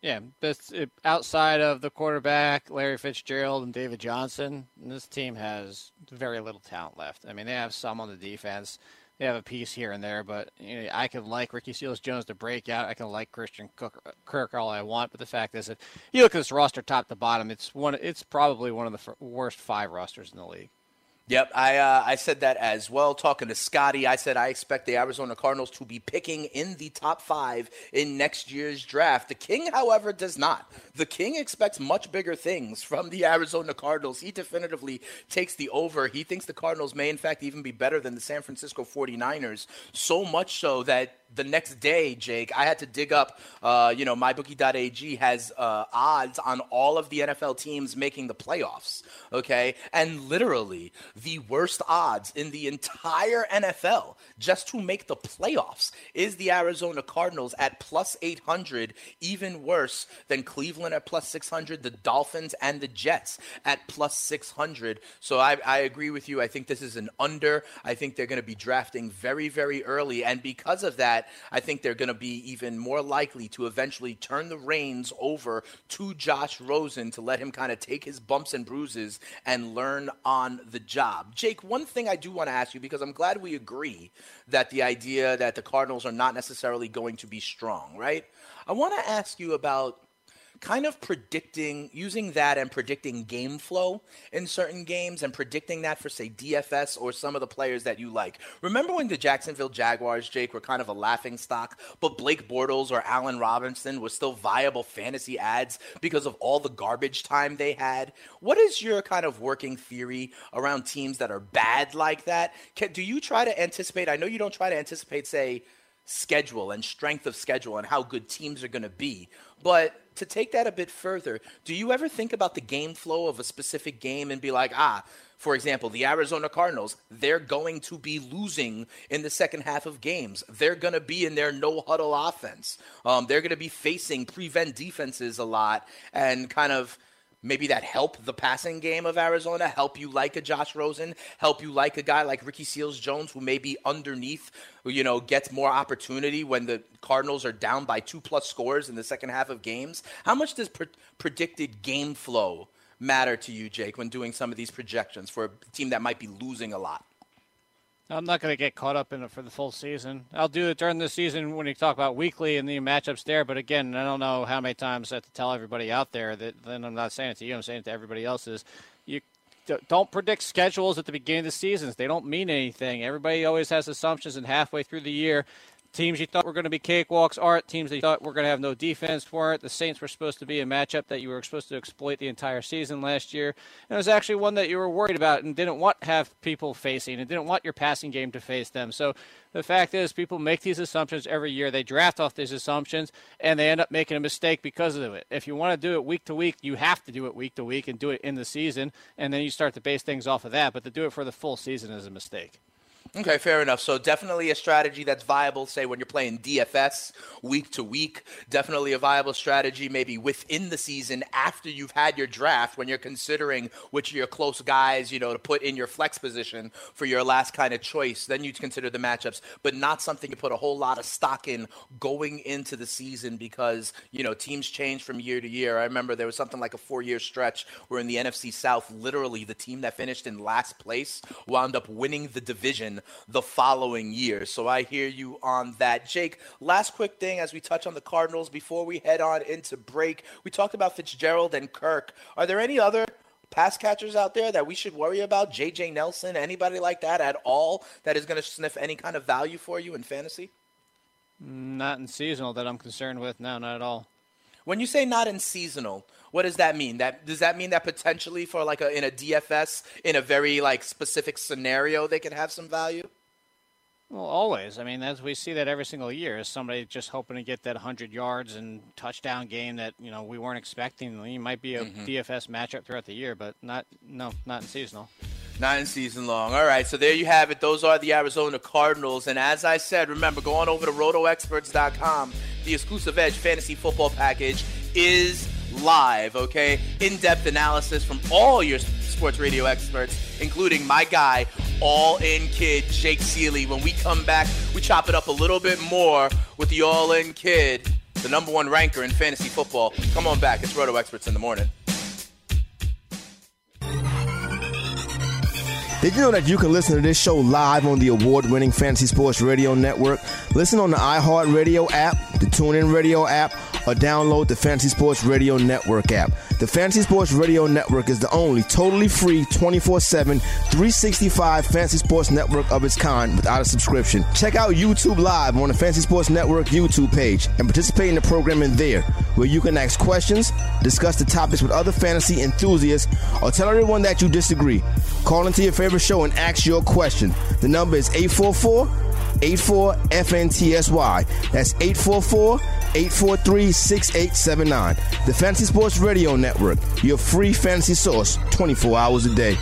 outside of the quarterback, Larry Fitzgerald and David Johnson, this team has very little talent left. They have some on the defense. They have a piece here and there, but I can like Ricky Seals-Jones to break out. I can like Christian Kirk all I want, but the fact is that you look at this roster top to bottom, it's probably one of the worst 5 rosters in the league. Yep, I said that as well. Talking to Scotty, I said I expect the Arizona Cardinals to be picking in the top 5 in next year's draft. The King, however, does not. The King expects much bigger things from the Arizona Cardinals. He definitively takes the over. He thinks the Cardinals may, in fact, even be better than the San Francisco 49ers, so much so that the next day, Jake, I had to dig up, mybookie.ag has odds on all of the NFL teams making the playoffs, okay? And literally the worst odds in the entire NFL just to make the playoffs is the Arizona Cardinals at plus 800, even worse than Cleveland at plus 600, the Dolphins and the Jets at plus 600. So I agree with you. I think this is an under. I think they're going to be drafting very, very early. And because of that, I think they're going to be even more likely to eventually turn the reins over to Josh Rosen to let him kind of take his bumps and bruises and learn on the job. Jake, one thing I do want to ask you, because I'm glad we agree that the idea that the Cardinals are not necessarily going to be strong, right? I want to ask you about kind of using that and predicting game flow in certain games and predicting that for, say, DFS or some of the players that you like. Remember when the Jacksonville Jaguars, Jake, were kind of a laughingstock, but Blake Bortles or Allen Robinson were still viable fantasy ads because of all the garbage time they had? What is your kind of working theory around teams that are bad like that? Do you try to anticipate? I know you don't try to anticipate, say, schedule and strength of schedule and how good teams are going to be. But to take that a bit further, do you ever think about the game flow of a specific game and be like, for example, the Arizona Cardinals, they're going to be losing in the second half of games. They're going to be in their no-huddle offense. They're going to be facing prevent defenses a lot and kind of maybe that help the passing game of Arizona, help you like a Josh Rosen, help you like a guy like Ricky Seals-Jones who maybe underneath, gets more opportunity when the Cardinals are down by 2+ scores in the second half of games. How much does predicted game flow matter to you, Jake, when doing some of these projections for a team that might be losing a lot? I'm not going to get caught up in it for the full season. I'll do it during the season when you talk about weekly and the matchups there. But again, I don't know how many times I have to tell everybody out there that, then I'm not saying it to you, I'm saying it to everybody else, is you don't predict schedules at the beginning of the seasons. They don't mean anything. Everybody always has assumptions, and halfway through the year, teams you thought were going to be cakewalks aren't. Teams that you thought were going to have no defense weren't. The Saints were supposed to be a matchup that you were supposed to exploit the entire season last year. And it was actually one that you were worried about and didn't want to have people facing and didn't want your passing game to face them. So the fact is, people make these assumptions every year. They draft off these assumptions, and they end up making a mistake because of it. If you want to do it week to week, you have to do it week to week and do it in the season, and then you start to base things off of that. But to do it for the full season is a mistake. Okay, fair enough. So definitely a strategy that's viable, say, when you're playing DFS week to week. Definitely a viable strategy maybe within the season after you've had your draft when you're considering which of your close guys, to put in your flex position for your last kind of choice. Then you'd consider the matchups, but not something you put a whole lot of stock in going into the season because, teams change from year to year. I remember there was something like a 4-year stretch where in the NFC South, literally the team that finished in last place wound up winning the division the following year. So I hear you on that. Jake, last quick thing as we touch on the Cardinals before we head on into break. We talked about Fitzgerald and Kirk. Are there any other pass catchers out there that we should worry about? J.J. Nelson, anybody like that at all that is going to sniff any kind of value for you in fantasy? Not in seasonal that I'm concerned with. No, not at all. When you say not in seasonal, what does that mean? Does that mean that potentially for in a DFS, in a very specific scenario, they could have some value? Well, always. I mean, as we see that every single year, is somebody just hoping to get that 100 yards and touchdown game that we weren't expecting. It might be a DFS matchup throughout the year, but not in seasonal. Not in season long. All right, so there you have it. Those are the Arizona Cardinals. And as I said, remember, go on over to rotoexperts.com. The exclusive Edge Fantasy Football Package is live, okay? In-depth analysis from all your sports radio experts, including my guy, all-in kid, Jake Seeley. When we come back, we chop it up a little bit more with the all-in kid, the number one ranker in fantasy football. Come on back. It's Roto Experts in the morning. Did you know that you can listen to this show live on the award-winning Fantasy Sports Radio Network? Listen on the iHeartRadio app, the TuneIn Radio app, or download the Fantasy Sports Radio Network app. The Fantasy Sports Radio Network is the only totally free 24/7, 365 Fantasy Sports Network of its kind without a subscription. Check out YouTube Live on the Fantasy Sports Network YouTube page and participate in the programming there, where you can ask questions, discuss the topics with other fantasy enthusiasts, or tell everyone that you disagree. Call into your favorite show and ask your question. The number is 844-84-FNTSY. That's 844-843-6879. The Fantasy Sports Radio Network, your free fantasy source 24 hours a day.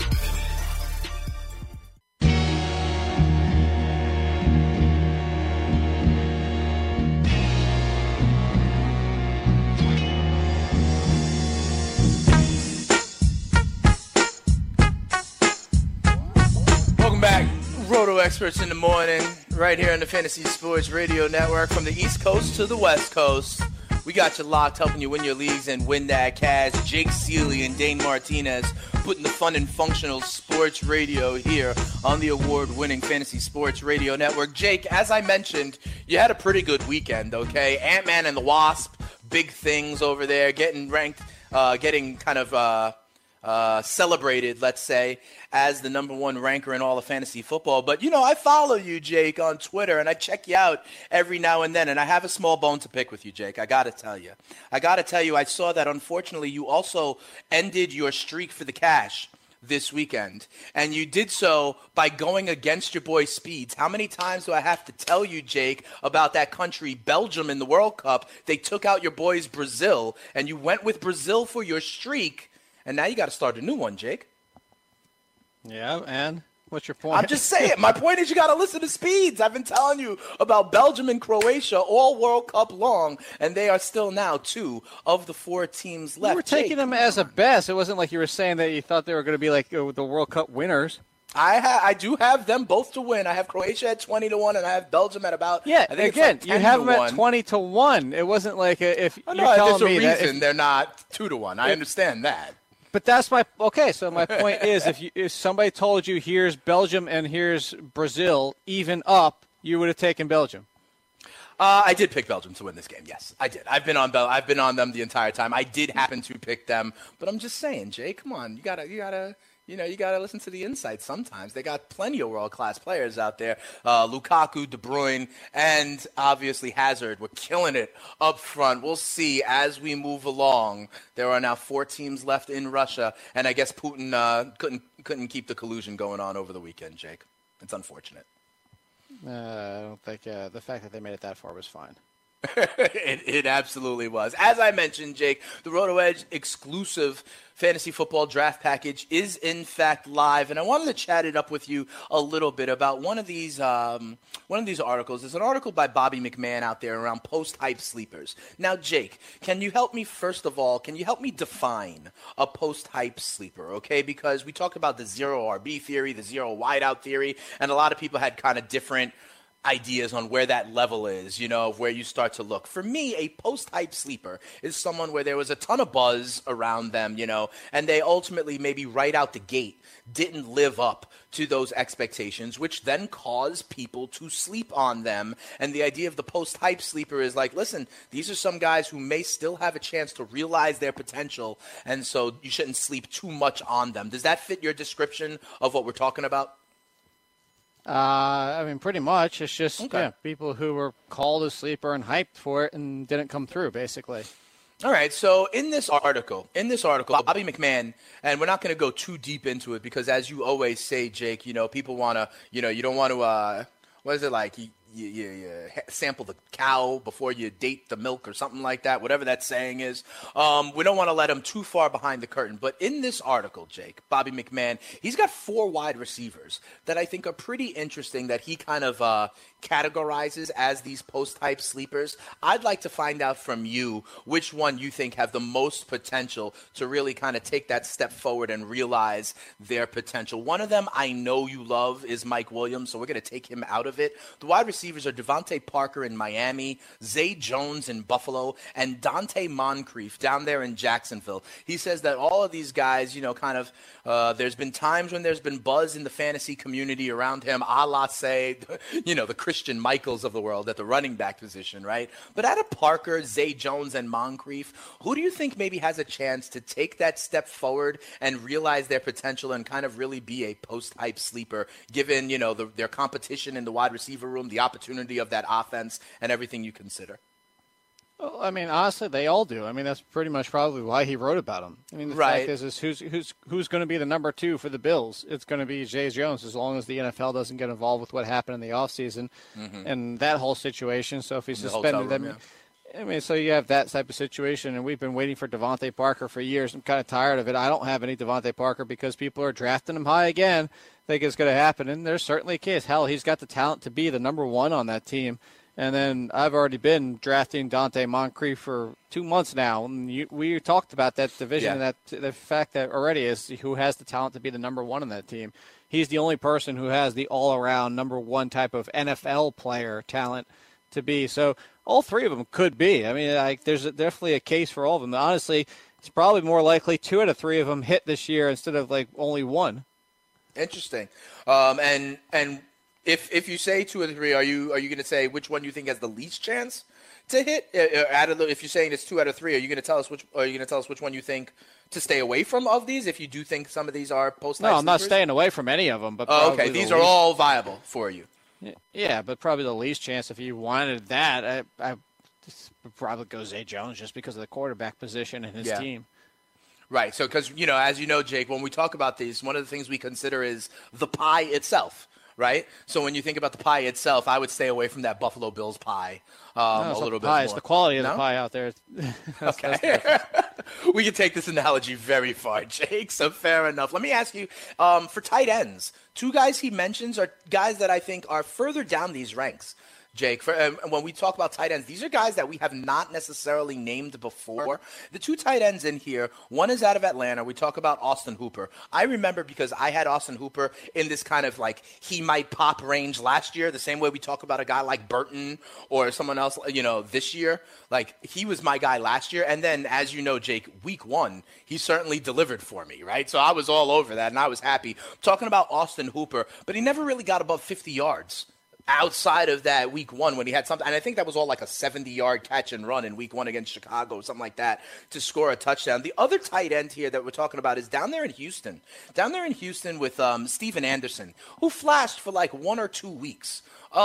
Experts in the morning, right here on the Fantasy Sports Radio Network, from the East Coast to the West Coast. We got you locked, helping you win your leagues and win that cash. Jake Seeley and Dane Martinez putting the fun and functional sports radio here on the award-winning Fantasy Sports Radio Network. Jake, as I mentioned, you had a pretty good weekend, okay? Ant-Man and the Wasp, big things over there, getting ranked, getting kind of celebrated, let's say, as the number one ranker in all of fantasy football. But, I follow you, Jake, on Twitter, and I check you out every now and then, and I have a small bone to pick with you, Jake. I got to tell you, I saw that, unfortunately, you also ended your streak for the cash this weekend. And you did so by going against your boy Speeds. How many times do I have to tell you, Jake, about that country, Belgium, in the World Cup? They took out your boys Brazil, and you went with Brazil for your streak, and now you got to start a new one, Jake. Yeah, and what's your point? I'm just saying. My point is you got to listen to Speeds. I've been telling you about Belgium and Croatia all World Cup long, and they are still now 2 of the 4 teams left. You were taking them as a best. It wasn't like you were saying that you thought they were going to be like the World Cup winners. I do have them both to win. I have Croatia at 20-1, and I have Belgium at about. Yeah, I think again, it's you like have them 10-1. at 20-1. It wasn't like if you're there's telling a me that reason they're not 2-1. I understand that. But that's my okay. So my point is, if somebody told you here's Belgium and here's Brazil even up, you would have taken Belgium. I did pick Belgium to win this game. Yes, I did. I've been on them the entire time. I did happen to pick them, but I'm just saying, Jay, come on, you gotta listen to the insights sometimes. They got plenty of world-class players out there. Lukaku, De Bruyne, and obviously Hazard were killing it up front. We'll see as we move along. There are now 4 teams left in Russia, and I guess Putin couldn't keep the collusion going on over the weekend, Jake. It's unfortunate. I don't think the fact that they made it that far was fine. It absolutely was. As I mentioned, Jake, the Roto Edge exclusive fantasy football draft package is in fact live, and I wanted to chat it up with you a little bit about one of these articles. There's an article by Bobby McMahon out there around post-hype sleepers. Now, Jake, can you help me define a post-hype sleeper, okay? Because we talked about the zero RB theory, the zero wideout theory, and a lot of people had kind of different ideas on where that level is, of where you start to look. For me, a post-hype sleeper is someone where there was a ton of buzz around them, and they ultimately maybe right out the gate didn't live up to those expectations, which then caused people to sleep on them. And the idea of the post-hype sleeper is like, listen, these are some guys who may still have a chance to realize their potential, and so you shouldn't sleep too much on them. Does that fit your description of what we're talking about? Pretty much. It's just people who were called a sleeper and hyped for it and didn't come through, basically. All right. So in this article, Bobby McMahon, and we're not going to go too deep into it because, as you always say, Jake, people want to, you don't want to, what is it like? You sample the cow before you date the milk or something like that, whatever that saying is. We don't want to let him too far behind the curtain. But in this article, Jake, Bobby McMahon, he's got 4 wide receivers that I think are pretty interesting that he kind of categorizes as these post-hype sleepers. I'd like to find out from you which one you think have the most potential to really kind of take that step forward and realize their potential. One of them I know you love is Mike Williams, so we're going to take him out of it. The wide receivers are Devontae Parker in Miami, Zay Jones in Buffalo, and Dante Moncrief down there in Jacksonville. He says that all of these guys, there's been times when there's been buzz in the fantasy community around him, a la, say, the Christian Michaels of the world at the running back position, right? But out of Parker, Zay Jones, and Moncrief, who do you think maybe has a chance to take that step forward and realize their potential and kind of really be a post-hype sleeper, given, their competition in the wide receiver room, the opportunity of that offense, and everything you consider? Well, honestly, they all do. That's pretty much probably why he wrote about them. The fact is who's going to be the number 2 for the Bills? It's going to be Zay Jones, as long as the NFL doesn't get involved with what happened in the offseason and that whole situation. So if he's suspended them, so you have that type of situation, and we've been waiting for Devontae Parker for years. I'm kind of tired of it. I don't have any Devontae Parker because people are drafting him high again. Think it's going to happen, and there's certainly a case. Hell, he's got the talent to be the number 1 on that team. And then I've already been drafting Dante Moncrief for 2 months now. And we talked about that division, and the fact that already is who has the talent to be the number 1 on that team. He's the only person who has the all-around number 1 type of NFL player talent to be. So all 3 of them could be. There's definitely a case for all of them. Honestly, it's probably more likely 2 out of 3 of them hit this year instead of only 1. Interesting. And if you say 2 or 3, are you going to say which one you think has the least chance to hit? If you're saying it's 2 out of 3, are you going to tell us which one you think to stay away from of these? If you do think some of these are post-hype No, I'm not staying away from any of them. But okay, these are all viable for you. Yeah, but probably the least chance if you wanted that, I would probably go Zay Jones just because of the quarterback position and his team. Right. So, because, as you know, Jake, when we talk about these, one of the things we consider is the pie itself, right? So when you think about the pie itself, I would stay away from that Buffalo Bills pie a little bit more. It's the quality of the pie out there. Okay. We can take this analogy very far, Jake, so fair enough. Let me ask you, for tight ends, two guys he mentions are guys that I think are further down these ranks. Jake, when we talk about tight ends, these are guys that we have not necessarily named before. The two tight ends in here, one is out of Atlanta. We talk about Austin Hooper. I remember because I had Austin Hooper in this kind of like he might pop range last year, the same way we talk about a guy like Burton or someone else, this year. Like, he was my guy last year. And then, as you know, Jake, week 1, he certainly delivered for me, right? So I was all over that, and I was happy. Talking about Austin Hooper, but he never really got above 50 yards. Outside of that week 1 when he had something, and I think that was all like a 70-yard catch and run in week 1 against Chicago, something like that, to score a touchdown. The other tight end here that we're talking about is down there in Houston with Steven Anderson, who flashed for like 1 or 2 weeks.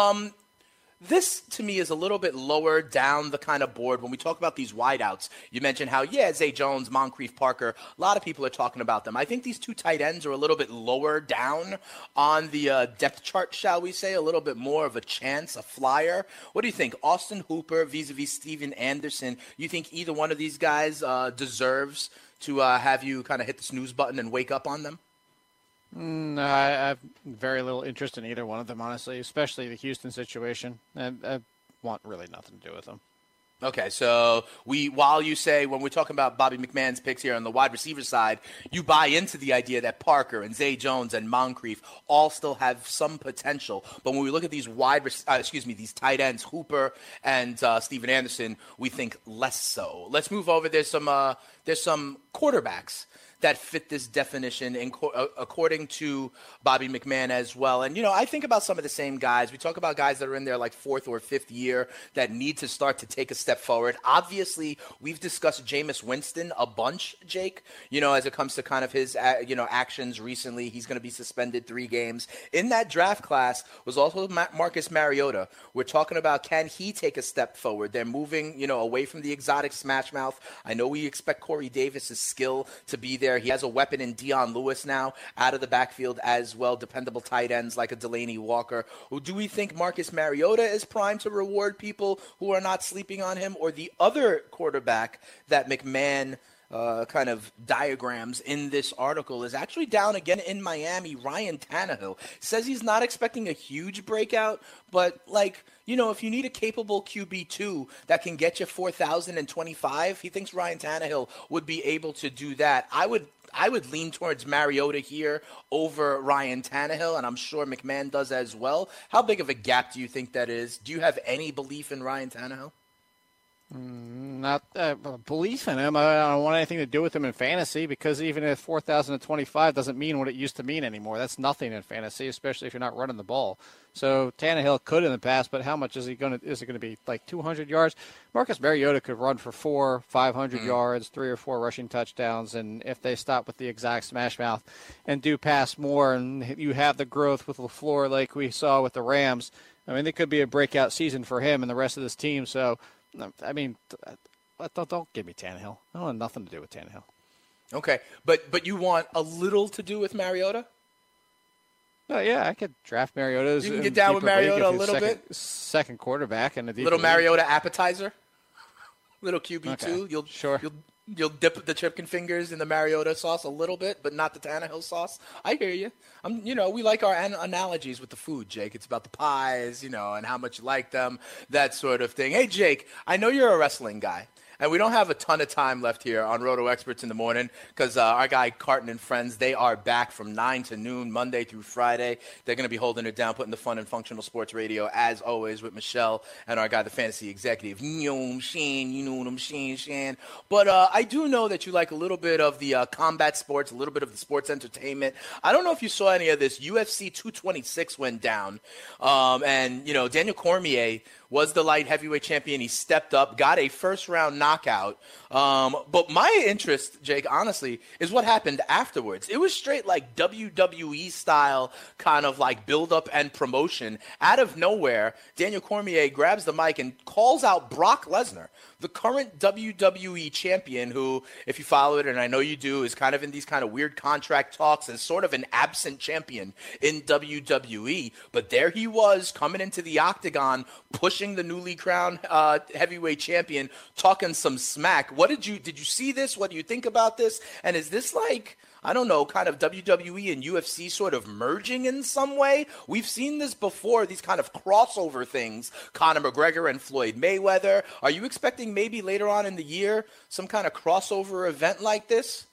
This, to me, is a little bit lower down the kind of board when we talk about these wideouts. You mentioned how, Zay Jones, Moncrief, Parker, a lot of people are talking about them. I think these two tight ends are a little bit lower down on the depth chart, shall we say, a little bit more of a chance, a flyer. What do you think? Austin Hooper vis-a-vis Steven Anderson, you think either one of these guys deserves to have you kind of hit the snooze button and wake up on them? No, I have very little interest in either one of them, honestly, especially the Houston situation. I want really nothing to do with them. Okay, so while you say, when we're talking about Bobby McMahon's picks here on the wide receiver side, you buy into the idea that Parker and Zay Jones and Moncrief all still have some potential. But when we look at these these tight ends, Hooper and Steven Anderson, we think less so. Let's move over. There's some quarterbacks that fit this definition according to Bobby McMahon as well. And, I think about some of the same guys. We talk about guys that are in their like 4th or 5th year that need to start to take a step forward. Obviously, we've discussed Jameis Winston a bunch, Jake, as it comes to kind of his, actions recently. He's going to be suspended 3 games. In that draft class was also Marcus Mariota. We're talking about, can he take a step forward? They're moving, away from the exotic smash mouth. I know we expect Corey Davis's skill to be there. He has a weapon in Dion Lewis now out of the backfield as well, dependable tight ends like a Delaney Walker. Do we think Marcus Mariota is primed to reward people who are not sleeping on him? Or the other quarterback that McMahon kind of diagrams in this article is actually down again in Miami, Ryan Tannehill. Says he's not expecting a huge breakout, but if you need a capable QB2 that can get you 4,025, he thinks Ryan Tannehill would be able to do that. I would lean towards Mariota here over Ryan Tannehill, and I'm sure McMahon does as well. How big of a gap do you think that is? Do you have any belief in Ryan Tannehill? Not belief in him. I don't want anything to do with him in fantasy, because even if 4,025 doesn't mean what it used to mean anymore. That's nothing in fantasy, especially if you're not running the ball. So Tannehill could in the past, but how much is it going to be? Like 200 yards? Marcus Mariota could run for 400, 500 yards, 3 or 4 rushing touchdowns, and if they stop with the exact smash mouth and do pass more, and you have the growth with LaFleur like we saw with the Rams, I mean, it could be a breakout season for him and the rest of this team. So, I mean, don't give me Tannehill. I don't want nothing to do with Tannehill. Okay, but you want a little to do with Mariota? Yeah, I could draft Mariota. You can get down with Mariota a little bit. Second quarterback and a little Mariota appetizer, little QB2. Okay. You'll dip the chicken fingers in the Mariota sauce a little bit, but not the Tannehill sauce. I hear you. We like our analogies with the food, Jake. It's about the pies, and how much you like them, that sort of thing. Hey, Jake, I know you're a wrestling guy. And we don't have a ton of time left here on Roto Experts in the Morning because our guy Carton and friends, they are back from 9 to noon, Monday through Friday. They're going to be holding it down, putting the fun in functional sports radio, as always, with Michelle and our guy, the fantasy executive. You know what I'm saying? But I do know that you like a little bit of the combat sports, a little bit of the sports entertainment. I don't know if you saw any of this. UFC 226 went down. And Daniel Cormier was the light heavyweight champion. He stepped up, got a first-round knockout knockout. But my interest, Jake, honestly, is what happened afterwards. It was straight like WWE style kind of like build up and promotion. Out of nowhere, Daniel Cormier grabs the mic and calls out Brock Lesnar, the current WWE champion, who, if you follow it, and I know you do, is kind of in these kind of weird contract talks as sort of an absent champion in WWE. But there he was coming into the octagon, pushing the newly crowned heavyweight champion, talking some smack. Did you see this? What do you think about this? And is this like, I don't know, kind of WWE and UFC sort of merging in some way? We've seen this before, these kind of crossover things, Conor McGregor and Floyd Mayweather. Are you expecting maybe later on in the year some kind of crossover event like this?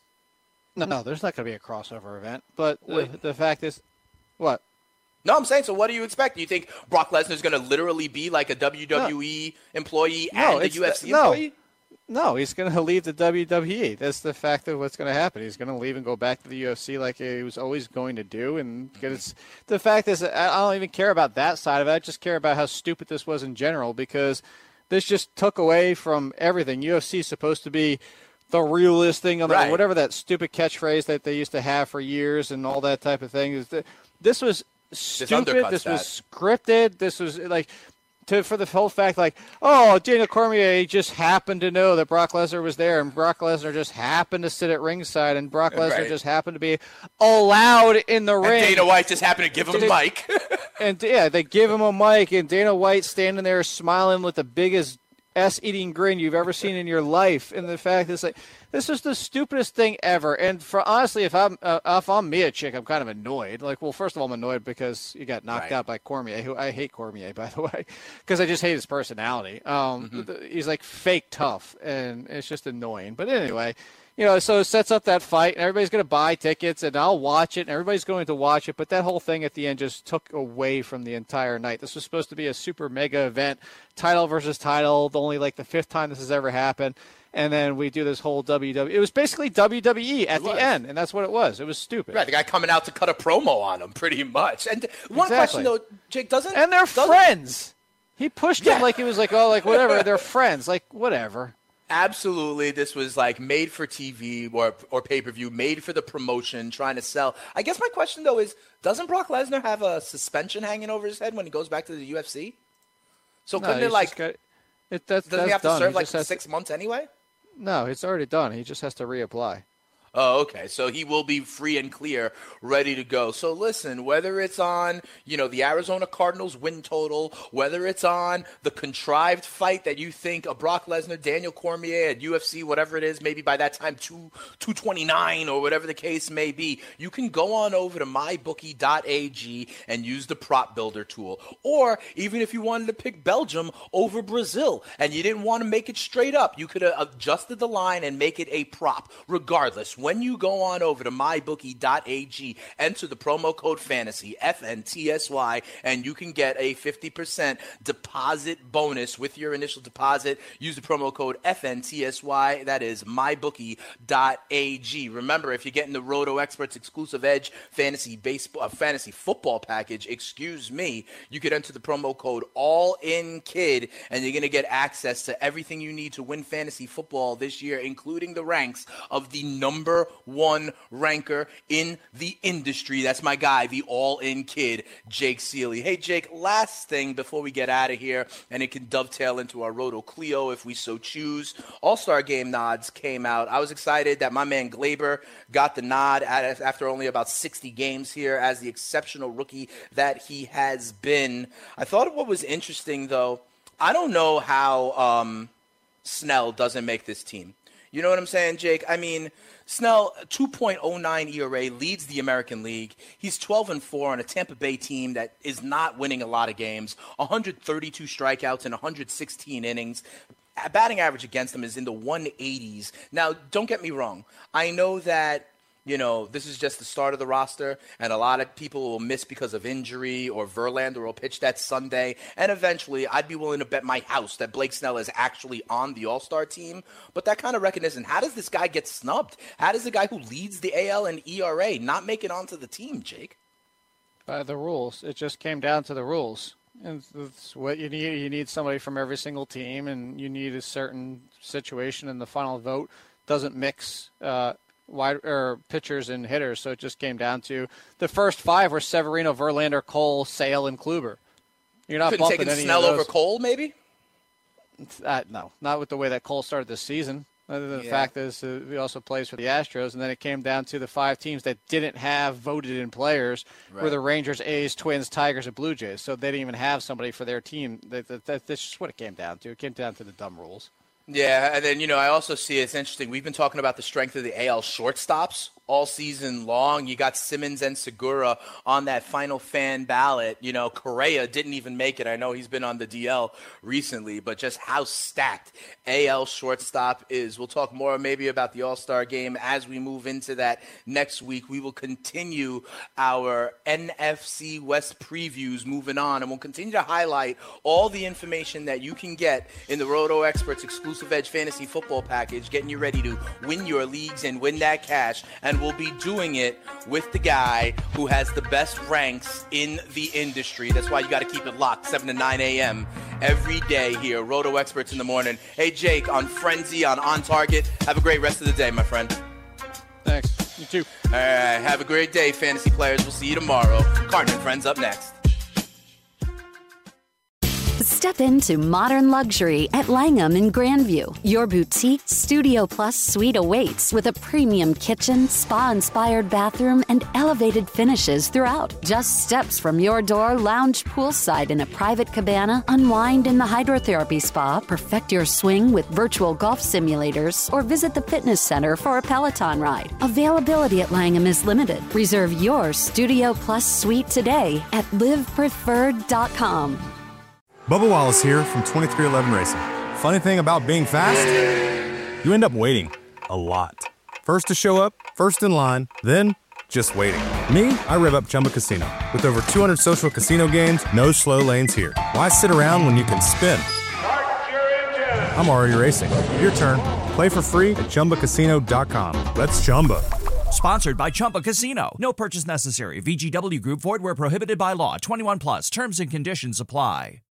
No, there's not going to be a crossover event. But the fact is, what? No, I'm saying, so what do you expect? Do you think Brock Lesnar is going to literally be like a WWE employee and a UFC employee? No, he's going to leave the WWE. That's the fact of what's going to happen. He's going to leave and go back to the UFC like he was always going to do. And the fact is, I don't even care about that side of it. I just care about how stupid this was in general, because this just took away from everything. UFC is supposed to be the realest thing on the whatever that stupid catchphrase that they used to have for years and all that type of thing. This was stupid. This was scripted. This was like, for the whole fact, like, oh, Daniel Cormier just happened to know that Brock Lesnar was there, and Brock Lesnar just happened to sit at ringside, and Brock Lesnar just happened to be allowed in the ring. And Dana White just happened to give him a mic. And yeah, they give him a mic, and Dana White standing there smiling with the biggest ass-eating grin you've ever seen in your life. And the fact is, like, this is the stupidest thing ever. And honestly, if I'm Mia Chick, I'm kind of annoyed. Like, well, first of all, I'm annoyed because you got knocked out by Cormier, who I hate Cormier, by the way, because I just hate his personality. He's like fake tough, and it's just annoying. But anyway, so it sets up that fight, and everybody's going to buy tickets, and I'll watch it, and everybody's going to watch it. But that whole thing at the end just took away from the entire night. This was supposed to be a super mega event, title versus title, only like the 5th time this has ever happened. And then we do this whole WWE. It was basically WWE at the end, and that's what it was. It was stupid. Right, the guy coming out to cut a promo on him, pretty much. And one question, though, Jake, And they're friends. He pushed him like he was like, oh, like, whatever. They're friends. Like, whatever. Absolutely. This was like made for TV or pay-per-view, made for the promotion, trying to sell. I guess my question, though, is doesn't Brock Lesnar have a suspension hanging over his head when he goes back to the UFC? So couldn't it, like, doesn't he have to serve like 6 months anyway? No, it's already done. He just has to reapply. Oh, okay. So he will be free and clear, ready to go. So listen, whether it's on, the Arizona Cardinals win total, whether it's on the contrived fight that you think of Brock Lesnar, Daniel Cormier at UFC, whatever it is, maybe by that time 229 or whatever the case may be, you can go on over to mybookie.ag and use the prop builder tool. Or even if you wanted to pick Belgium over Brazil and you didn't want to make it straight up, you could have adjusted the line and make it a prop. Regardless, when you go on over to mybookie.ag, enter the promo code FANTASY, FNTSY, and you can get a 50% deposit bonus with your initial deposit. Use the promo code FNTSY. That is mybookie.ag. Remember, if you're getting the Roto Experts exclusive Edge fantasy football package, you could enter the promo code ALLINKID, and you're going to get access to everything you need to win fantasy football this year, including the ranks of the number one ranker in the industry. That's my guy, the all-in kid, Jake Seeley. Hey, Jake, last thing before we get out of here, and it can dovetail into our Roto Clio if we so choose. All-Star Game nods came out. I was excited that my man Glaber got the nod after only about 60 games here as the exceptional rookie that he has been. I thought what was interesting, though, I don't know how Snell doesn't make this team. You know what I'm saying, Jake? I mean, Snell, 2.09 ERA, leads the American League. He's 12-4 on a Tampa Bay team that is not winning a lot of games. 132 strikeouts in 116 innings. Batting average against him is in the 180s. Now, don't get me wrong. I know that, this is just the start of the roster, and a lot of people will miss because of injury, or Verlander will pitch that Sunday, and eventually I'd be willing to bet my house that Blake Snell is actually on the All-Star team. But that kind of recognition, how does this guy get snubbed? How does the guy who leads the AL and ERA not make it onto the team, Jake? By the rules. It just came down to the rules. It's what you need. You need somebody from every single team, and you need a certain situation in the final vote. Doesn't mix wide or pitchers and hitters, so it just came down to the first 5 were Severino, Verlander, Cole, Sale, and Kluber. You're not bumping any Snell of those. over Cole, maybe? No, not with the way that Cole started this season. The fact is, he also plays for the Astros, and then it came down to the 5 teams that didn't have voted-in players were the Rangers, A's, Twins, Tigers, and Blue Jays. So they didn't even have somebody for their team. That's just what it came down to. It came down to the dumb rules. Yeah, and then, I also see it's interesting. We've been talking about the strength of the AL shortstops all season long. You got Simmons and Segura on that final fan ballot. Correa didn't even make it. I know he's been on the DL recently, but just how stacked AL shortstop is. We'll talk more maybe about the All-Star game as we move into that next week. We will continue our NFC West previews moving on, and we'll continue to highlight all the information that you can get in the Roto Experts exclusive Edge Fantasy Football Package, getting you ready to win your leagues and win that cash. And we'll be doing it with the guy who has the best ranks in the industry. That's why you got to keep it locked 7 to 9 a.m. every day here. Roto Experts in the morning. Hey, Jake, on Frenzy, on Target. Have a great rest of the day, my friend. Thanks. You too. All right. Have a great day, fantasy players. We'll see you tomorrow. Carton and Friends up next. Step into modern luxury at Langham in Grandview. Your boutique Studio Plus suite awaits with a premium kitchen, spa-inspired bathroom, and elevated finishes throughout. Just steps from your door, lounge poolside in a private cabana, unwind in the hydrotherapy spa, perfect your swing with virtual golf simulators, or visit the fitness center for a Peloton ride. Availability at Langham is limited. Reserve your Studio Plus suite today at livepreferred.com. Bubba Wallace here from 2311 Racing. Funny thing about being fast, you end up waiting a lot. First to show up, first in line, then just waiting. Me, I rev up Chumba Casino. With over 200 social casino games, no slow lanes here. Why sit around when you can spin? I'm already racing. Your turn. Play for free at ChumbaCasino.com. Let's Chumba. Sponsored by Chumba Casino. No purchase necessary. VGW Group. Void where prohibited by law. 21 plus. Terms and conditions apply.